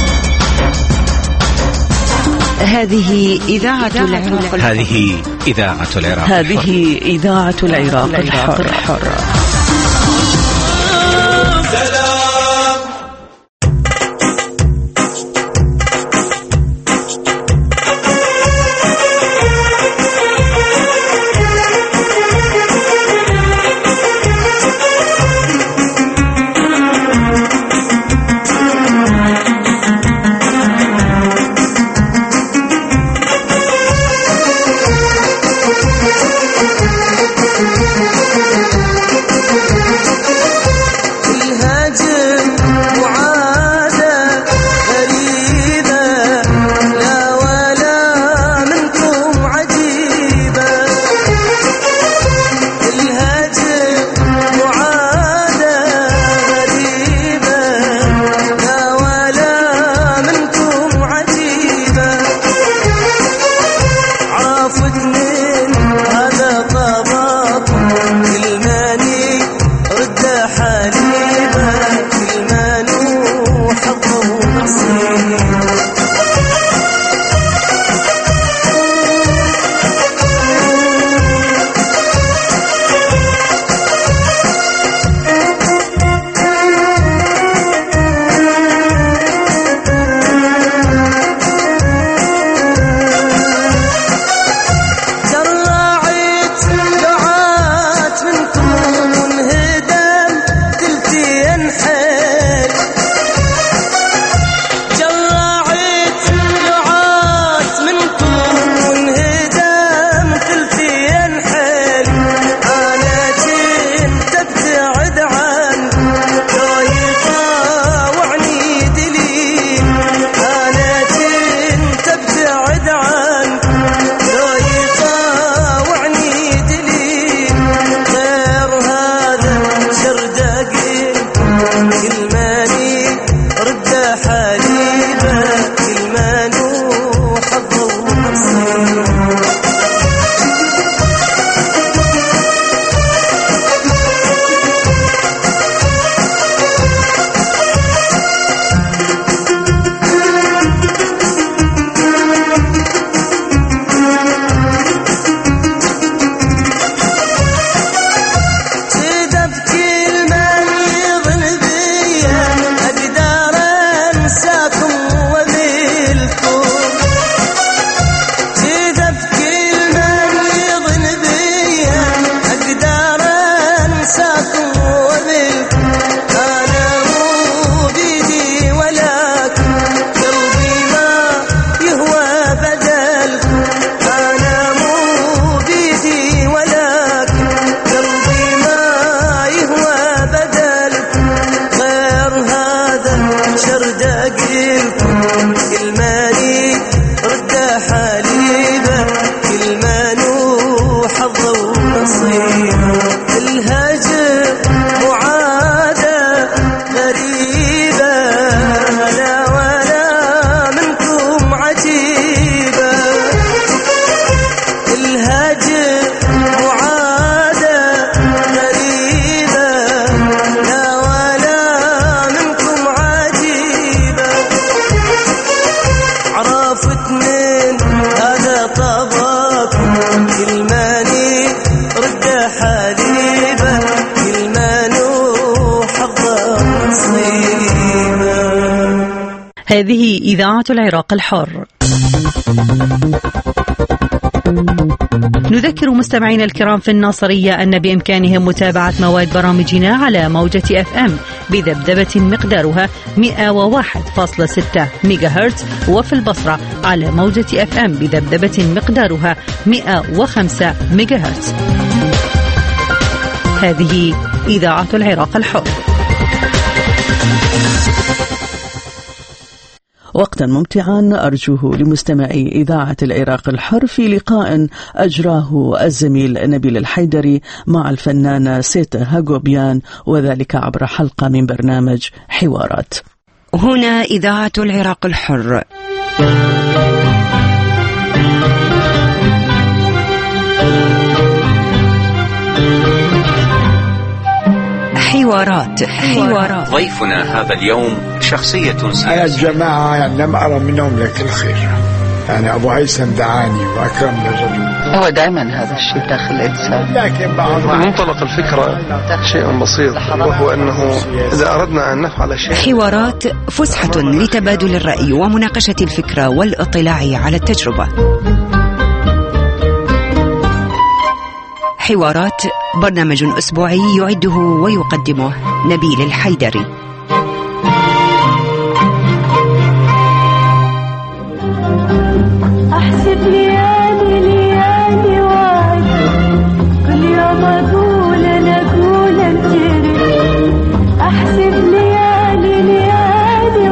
هذه إذاعة العراق. هذه إذاعة العراق. هذه إذاعة العراق الحر. هذه إذاعة العراق الحر. نذكر مستمعينا الكرام في الناصرية أن بإمكانهم متابعة مواد برامجنا على موجة أف أم بذبذبة مقدارها مئة وواحد فاصلة ستة ميجا هرتز، وفي البصرة على موجة أف أم بذبذبة مقدارها مئة وخمسة ميجا هرتز. هذه إذاعة العراق الحر. وقتا ممتعا أرجوه لمستمعي إذاعة العراق الحر في لقاء أجراه الزميل نبيل الحيدري مع الفنانة سيتا هاغوبيان، وذلك عبر حلقة من برنامج حوارات. هنا إذاعة العراق الحر. حوارات حوارات ضيفنا هذا اليوم شخصية سياسية. أنا الجماعة يعني لم أرى منهم لك الخير، يعني أبو هيثم دعاني وأكرم للرجل. هو دائما هذا الشيء داخل الإنسان، لكن بعض منطلق الفكرة شيء بسيط، وهو أنه إذا أردنا أن نفعل شيء. حوارات فسحة لتبادل الرأي ومناقشة الفكرة والاطلاع على التجربة. حوارات برنامج أسبوعي يعده ويقدمه نبيل الحيدري. أحسب ليالي ليالي وعد، كل يوم أقول أنا أقول أنجري. أحسب ليالي ليالي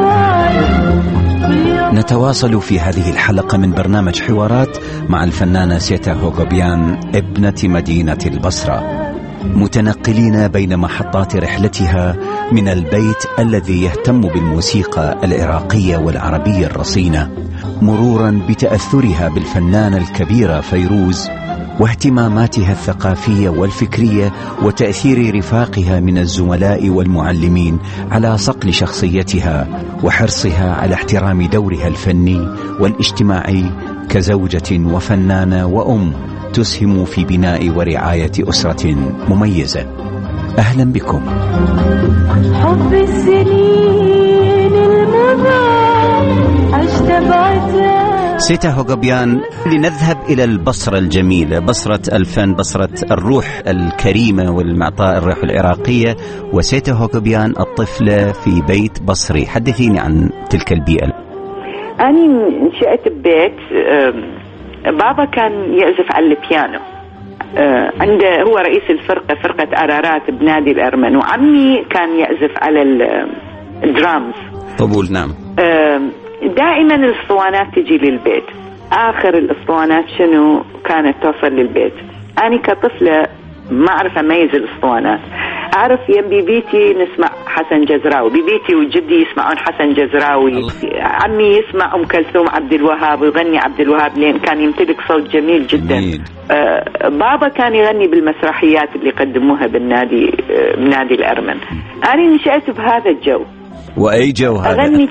وعد. نتواصل في هذه الحلقة من برنامج حوارات مع الفنانة سيتا هاغوبيان ابنة مدينة البصرة، متنقلين بين محطات رحلتها من البيت الذي يهتم بالموسيقى العراقية والعربية الرصينة، مرورا بتأثرها بالفنانة الكبيرة فيروز واهتماماتها الثقافية والفكرية وتأثير رفاقها من الزملاء والمعلمين على صقل شخصيتها وحرصها على احترام دورها الفني والاجتماعي كزوجة وفنانة وأم تسهم في بناء ورعاية أسرة مميزة. أهلا بكم. حب السنين المضى عشت بعدها. سيتا هاغوبيان، لنذهب إلى البصرة الجميلة، بصرة الفن، بصرة الروح الكريمة والمعطاء الروح العراقية، وسيتا هاغوبيان الطفلة في بيت بصري. حدثيني عن تلك البيئة. أنا نشأت ببيت بابا كان يعزف على البيانو، عنده هو رئيس الفرقة فرقة أرارات بنادي الأرمن، وعمي كان يعزف على الدرامز طبول. نعم. دائما الاسطوانات تجي للبيت، آخر الاسطوانات شنو كانت توصل للبيت. أنا كطفلة ما أعرف أميز الاسطوانات، أعرف يم بيبيتي نسمع حسن جزراوي، بيبيتي وجدي يسمعون حسن جزراوي، عمي يسمع أم كلثوم عبد الوهاب ويغني عبد الوهاب لأن كان يمتلك صوت جميل جدا. آه بابا كان يغني بالمسرحيات اللي يقدموها بالنادي آه بنادي الأرمن. أنا نشأت بهذا الجو. وأي جو هذا؟ أغني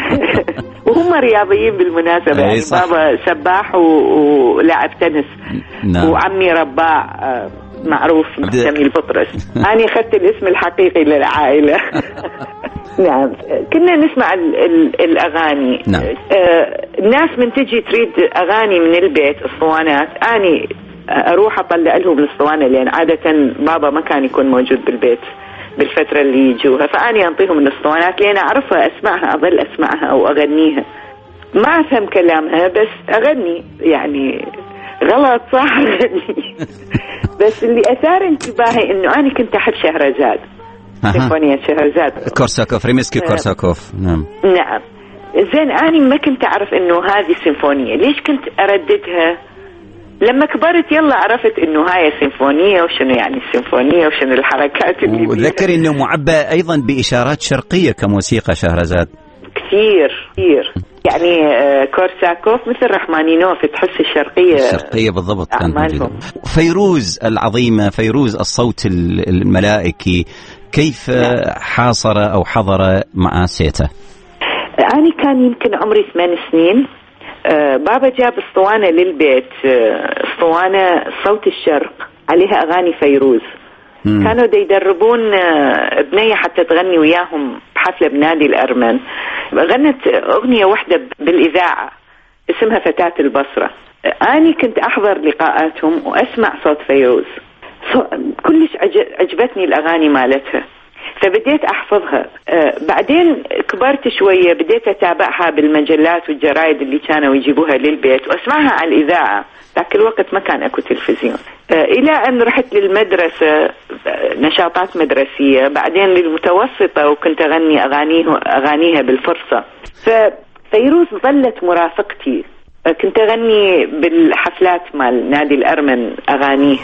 وهم رياضيين بالمناسبة، يعني بابا سباح ولاعب تنس. نعم. وعمي رباع آه معروف جميل بطرس. أنا أخذت الاسم الحقيقي للعائلة. نعم. كنا نسمع ال ال الأغاني. نعم. آه الناس من تجي تريد أغاني من البيت اسطوانات، أنا أروح أطلع لهم الاسطوانة لأن عادة بابا ما كان يكون موجود بالبيت بالفترة اللي يجوها، فأنا أنطيهم الاسطوانات لأن أعرفها أسمعها، أظل أسمعها أو أغنيها. ما أفهم كلامها بس أغني، يعني غلط صح أغني. بس اللي أثار انتباهي إنه أنا كنت أحب شهرزاد، سيمفونية شهرزاد، كورساكوف، ريمسكي كورساكوف. نعم. نعم. زين أنا ما كنت أعرف إنه هذه سيمفونية، ليش كنت أرددها؟ لما كبرت يلا عرفت إنه هاي سيمفونية وشنو يعني السيمفونية وشنو الحركات اللي وذكر إنه معبأ أيضا بإشارات شرقية كموسيقى شهرزاد. كثير كثير يعني كورساكوف مثل رحمانينوف، تحس الشرقية الشرقية بالضبط. كان فيروز العظيمة، فيروز الصوت الملائكي، كيف حاصر أو حضر مع سيتا؟ أنا كان يمكن عمري ثمان سنين. آه بابا جاب اسطوانة للبيت، آه اسطوانة صوت الشرق عليها أغاني فيروز. مم. كانوا دي يدربون آه بنية حتى تغني وياهم بحفلة بنادي الأرمن. غنت أغنية واحدة بالإذاعة اسمها فتاة البصرة. أنا كنت أحضر لقاءاتهم وأسمع صوت فيروز، كلش عجبتني الأغاني مالتها فبديت أحفظها. أه بعدين كبرت شوية بديت أتابعها بالمجلات والجرائد اللي كانوا يجيبوها للبيت وأسمعها على الإذاعة. ذاك الوقت ما كان أكو تلفزيون. أه إلى أن رحت للمدرسة نشاطات مدرسية، بعدين للمتوسطة وكنت أغني أغانيه أغانيها بالفرصة. ففيروز ظلت مرافقتي، كنت أغني بالحفلات مال نادي الأرمن أغانيه.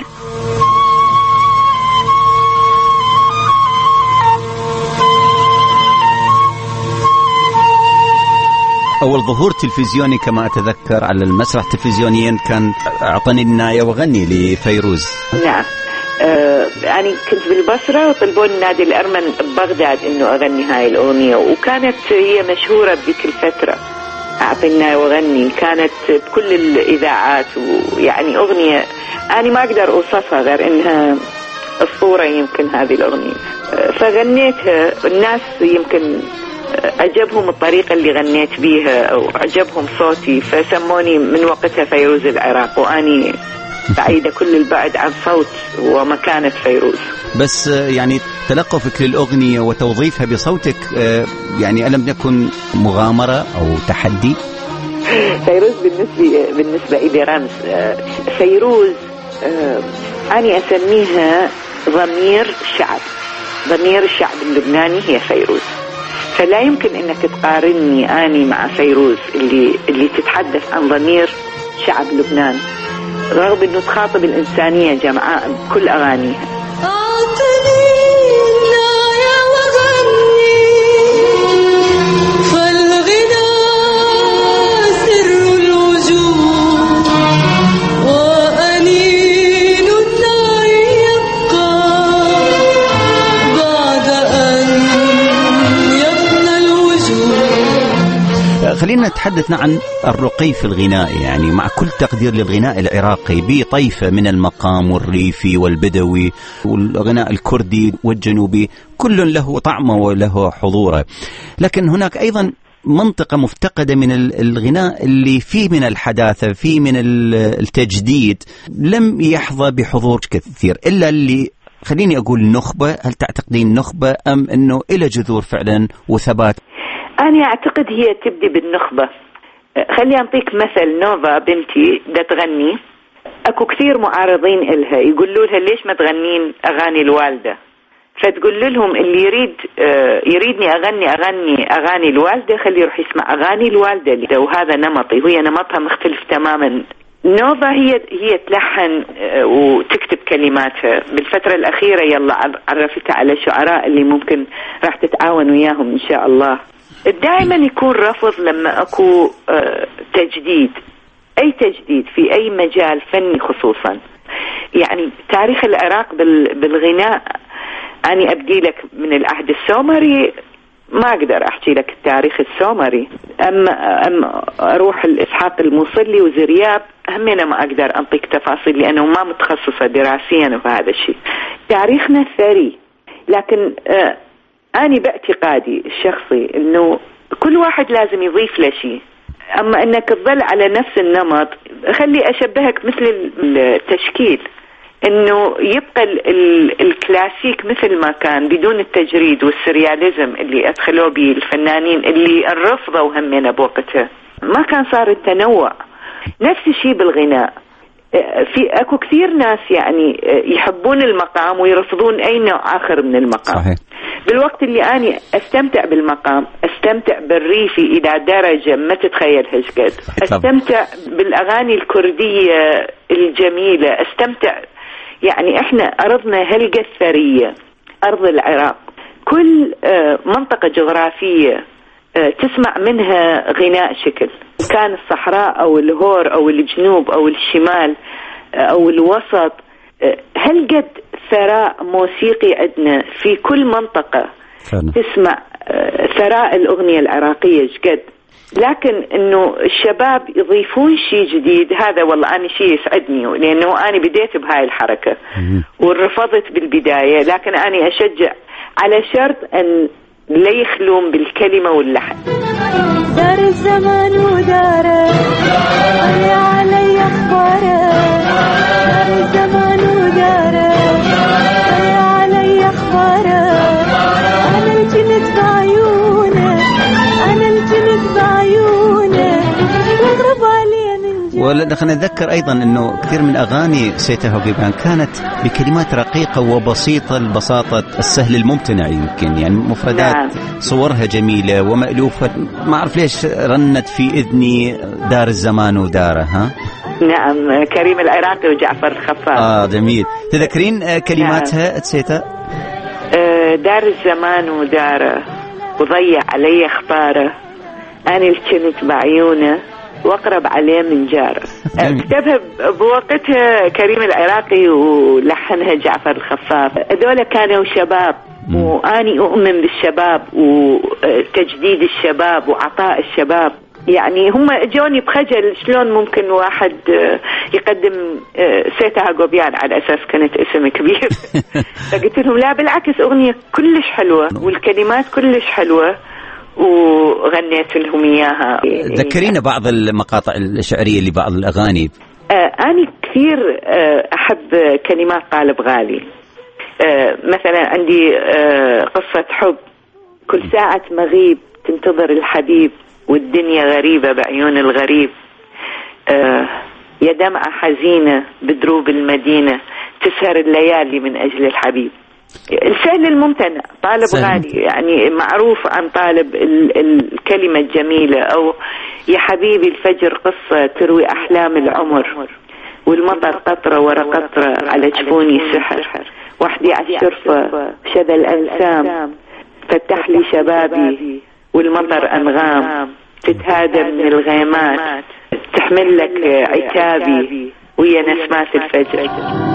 أول ظهور تلفزيوني كما أتذكر على المسرح تلفزيونيا كان أعطني الناية وغني لفيروز. نعم. آه يعني كنت بالبصرة وطلبوني نادي الأرمن ببغداد إنه أغني هاي الأغنية، وكانت هي مشهورة بذيك الفترة. أعطينا وغني كانت بكل الإذاعات، ويعني أغنية أنا ما أقدر أوصفها غير إنها الصورة يمكن هذه الأغنية. فغنيتها، الناس يمكن عجبهم الطريقة اللي غنيت بيها أو عجبهم صوتي فسموني من وقتها فيروز العراق، وأني بعيدة كل البعد عن صوت ومكانة فيروز. بس يعني تلقفك للأغنية وتوظيفها بصوتك يعني ألم يكن مغامرة أو تحدي؟ فيروز بالنسبة بالنسبة إلي رمز. فيروز أنا أسميها ضمير شعب، ضمير الشعب اللبناني هي فيروز. فلا يمكن انك تقارني اني مع فيروز اللي اللي تتحدث عن ضمير شعب لبنان، رغم انه تخاطب الانسانيه جمعاء بكل اغانيها. خلينا نتحدث عن الرقي في الغناء، يعني مع كل تقدير للغناء العراقي بطيفة من المقام والريفي والبدوي والغناء الكردي والجنوبي، كل له طعمه وله حضوره، لكن هناك أيضا منطقة مفتقدة من الغناء اللي فيه من الحداثة، فيه من التجديد، لم يحظى بحضور كثير إلا اللي خليني أقول نخبة. هل تعتقدين نخبة أم أنه إلى جذور فعلا وثبات؟ أنا أعتقد هي تبدي بالنخبة. خلي أنطيك مثل. نوفا بنتي دا تغني، أكو كثير معارضين إلها يقولوا لها ليش ما تغنين أغاني الوالدة، فتقول لهم اللي يريد يريدني أغني أغني أغاني الوالدة خلي يروح يسمع أغاني الوالدة، وهذا نمطي وهي نمطها مختلف تماما. نوفا هي هي تلحن وتكتب كلماتها. بالفترة الأخيرة يلا عرفتها على شعراء اللي ممكن راح تتعاون وياهم إن شاء الله. دائما يكون رفض لما أكو تجديد، أي تجديد في أي مجال فني خصوصا. يعني تاريخ العراق بالغناء أنا أبدي لك من العهد السومري، ما أقدر أحكي لك التاريخ السومري. أما أما أروح الإسحاق الموصلي وزرياب همنا ما أقدر أنطيك تفاصيل لأنه ما متخصصة دراسيا في هذا الشيء. تاريخنا ثري، لكن آه أنا باعتقادي الشخصي إنه كل واحد لازم يضيف له شيء. أما أنك تظل على نفس النمط، خلي أشبهك مثل التشكيل، إنه يبقى ال ال الكلاسيك مثل ما كان بدون التجريد والسرياليزم اللي أدخلوا به الفنانين اللي الرفضوا همنا بوقتها. ما كان صار التنوع. نفس الشيء بالغناء، في أكو كثير ناس يعني يحبون المقام ويرفضون أي نوع آخر من المقام. صحيح. بالوقت اللي أنا أستمتع بالمقام، أستمتع بالريفي إلى درجة ما تتخيلها شقد، أستمتع بالأغاني الكردية الجميلة، أستمتع. يعني إحنا أرضنا هلقة ثرية، أرض العراق، كل منطقة جغرافية تسمع منها غناء شكل، كان الصحراء أو الهور أو الجنوب أو الشمال أو الوسط. هل قد ثراء موسيقي عندنا في كل منطقة فعلا. تسمع ثراء الأغنية العراقية جد، لكن إنه الشباب يضيفون شيء جديد، هذا والله أنا شيء يسعدني، لأنه أنا بديت بهاي الحركة ورفضت بالبداية، لكن أنا أشجع على شرط أن لا يخلون بالكلمة واللحن. دار الزمان وداره ولكن نتذكر أيضا أنه كثير من أغاني سيتا هوغوبيان كانت بكلمات رقيقة وبسيطة، البساطة السهل الممتنع يمكن، يعني مفردات نعم. صورها جميلة ومألوفة. ما أعرف ليش رنت في إذني دار الزمان وداره. ها نعم، كريم العراقي وجعفر الخفاف. آه جميل. تذكرين كلماتها نعم. سيتا؟ آه دار الزمان وداره وضيع علي اخباره، أنا اللي كنت بعيونه واقرب عليه من جاره. كتبها بوقتها كريم العراقي ولحنها جعفر الخفاف. هذول كانوا شباب، واني اؤمن بالشباب وتجديد الشباب وعطاء الشباب. يعني هم جوني بخجل شلون ممكن واحد يقدم سيتا هوغوبيان على أساس كانت اسم كبير. فقلت لهم لا بالعكس، أغنية كلش حلوة والكلمات كلش حلوة وغنيت لهم إياها. ذكرينا بعض المقاطع الشعرية لبعض الأغاني. آه أنا كثير آه أحب كلمات طالب غالي. آه مثلا عندي آه قصة حب، كل ساعة مغيب تنتظر الحبيب والدنيا غريبة بعيون الغريب. آه يا دمعة حزينة بدروب المدينة تسهر الليالي من أجل الحبيب. السهل الممتنع، طالب سهل. غالي يعني معروف عن طالب ال الكلمة الجميلة. أو يا حبيبي الفجر قصة تروي أحلام العمر، والمطر قطرة ورا قطرة على جفوني سحر، وحدي على الشرفة شذا الأنسام فتح لي شبابي، والمطر أنغام تتهادى من الغيمات، تحمل لك عتابي ويا نسمات الفجر.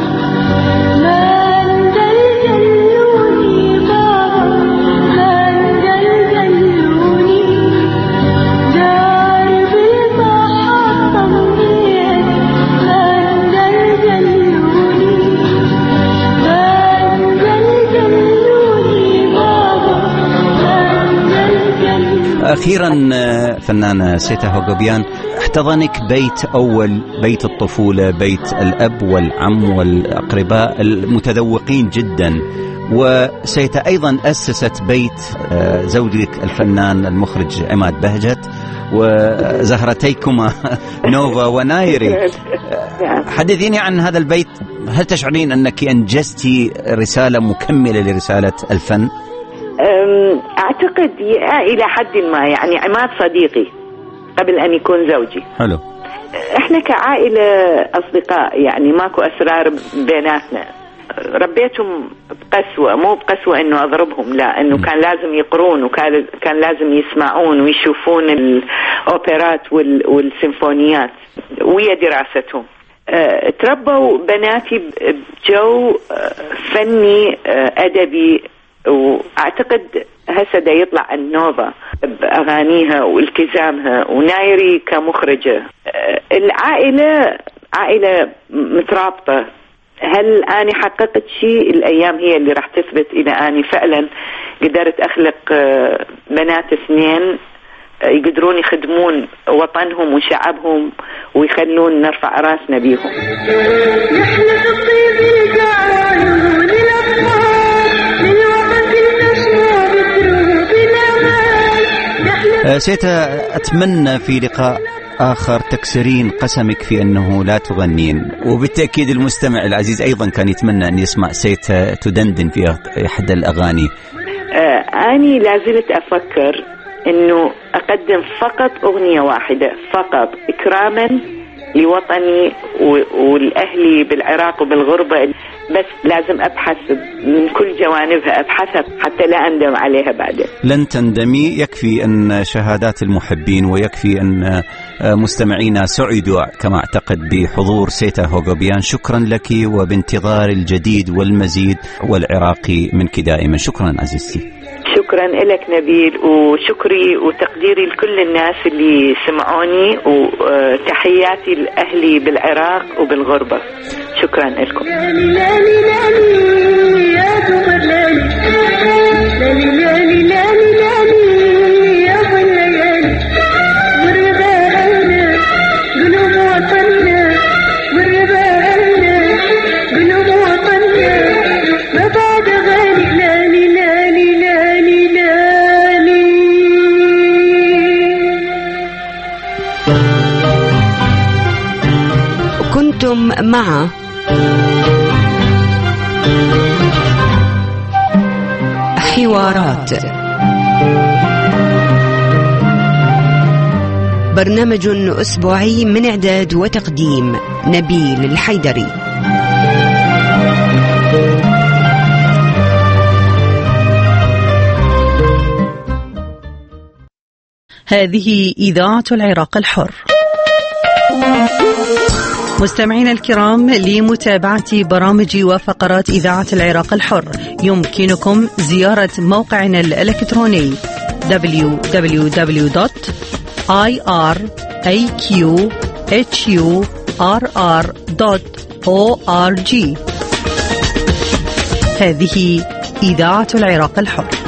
أخيرا فنانة سيتا هوغوبيان، احتضنك بيت أول، بيت الطفولة، بيت الأب والعم والأقرباء المتذوقين جدا. وسيتا أيضا أسست بيت زوجك الفنان المخرج عماد بهجت وزهرتيكما نوفا ونايري. حدثيني عن هذا البيت، هل تشعرين أنك أنجزتي رسالة مكملة لرسالة الفن؟ أعتقد إلى حد ما. يعني عماد صديقي قبل أن يكون زوجي. حلو. إحنا كعائلة أصدقاء، يعني ماكو أسرار بيناتنا. ربيتهم بقسوة، مو بقسوة إنه أضربهم، لا، إنه كان لازم يقرون وكان كان لازم يسمعون ويشوفون الأوبرات والسيمفونيات ويا دراستهم. أه تربوا بناتي بجو فني أدبي، واعتقد هسه دا يطلع النوفا باغانيها والتزامها، ونايري كمخرجه. العائله عائله مترابطه. هل اني حققت شيء؟ الايام هي اللي راح تثبت اذا اني فعلا قدرت اخلق بنات اثنين يقدرون يخدمون وطنهم وشعبهم ويخلون نرفع راسنا بيهم. سيتا، أتمنى في لقاء آخر تكسرين قسمك في أنه لا تغنين، وبالتأكيد المستمع العزيز أيضا كان يتمنى أن يسمع سيتا تدندن في أحد الأغاني. آه أنا لازلت أفكر أنه أقدم فقط أغنية واحدة فقط إكراما لوطني والأهلي بالعراق وبالغربة، بس لازم أبحث من كل جوانبها، أبحثها حتى لا أندم عليها بعدين. لن تندمي، يكفي أن شهادات المحبين ويكفي أن مستمعينا سعدوا كما أعتقد بحضور سيتا هوغوبيان. شكرا لك وبانتظار الجديد والمزيد والعراقي منك دائما. شكرا عزيزتي. شكرا لك نبيل، وشكري وتقديري لكل الناس اللي سمعوني، وتحياتي لأهلي بالعراق وبالغربة. شكرا لكم. كنتم مع حوارات، برنامج أسبوعي من إعداد وتقديم نبيل الحيدري. هذه إذاعة العراق الحر. مستمعينا الكرام، لمتابعة برامج وفقرات إذاعة العراق الحر يمكنكم زيارة موقعنا الإلكتروني دبليو دبليو دبليو دوت آي آر إيه كيو إتش يو آر آر دوت أو آر جي. هذه إذاعة العراق الحر.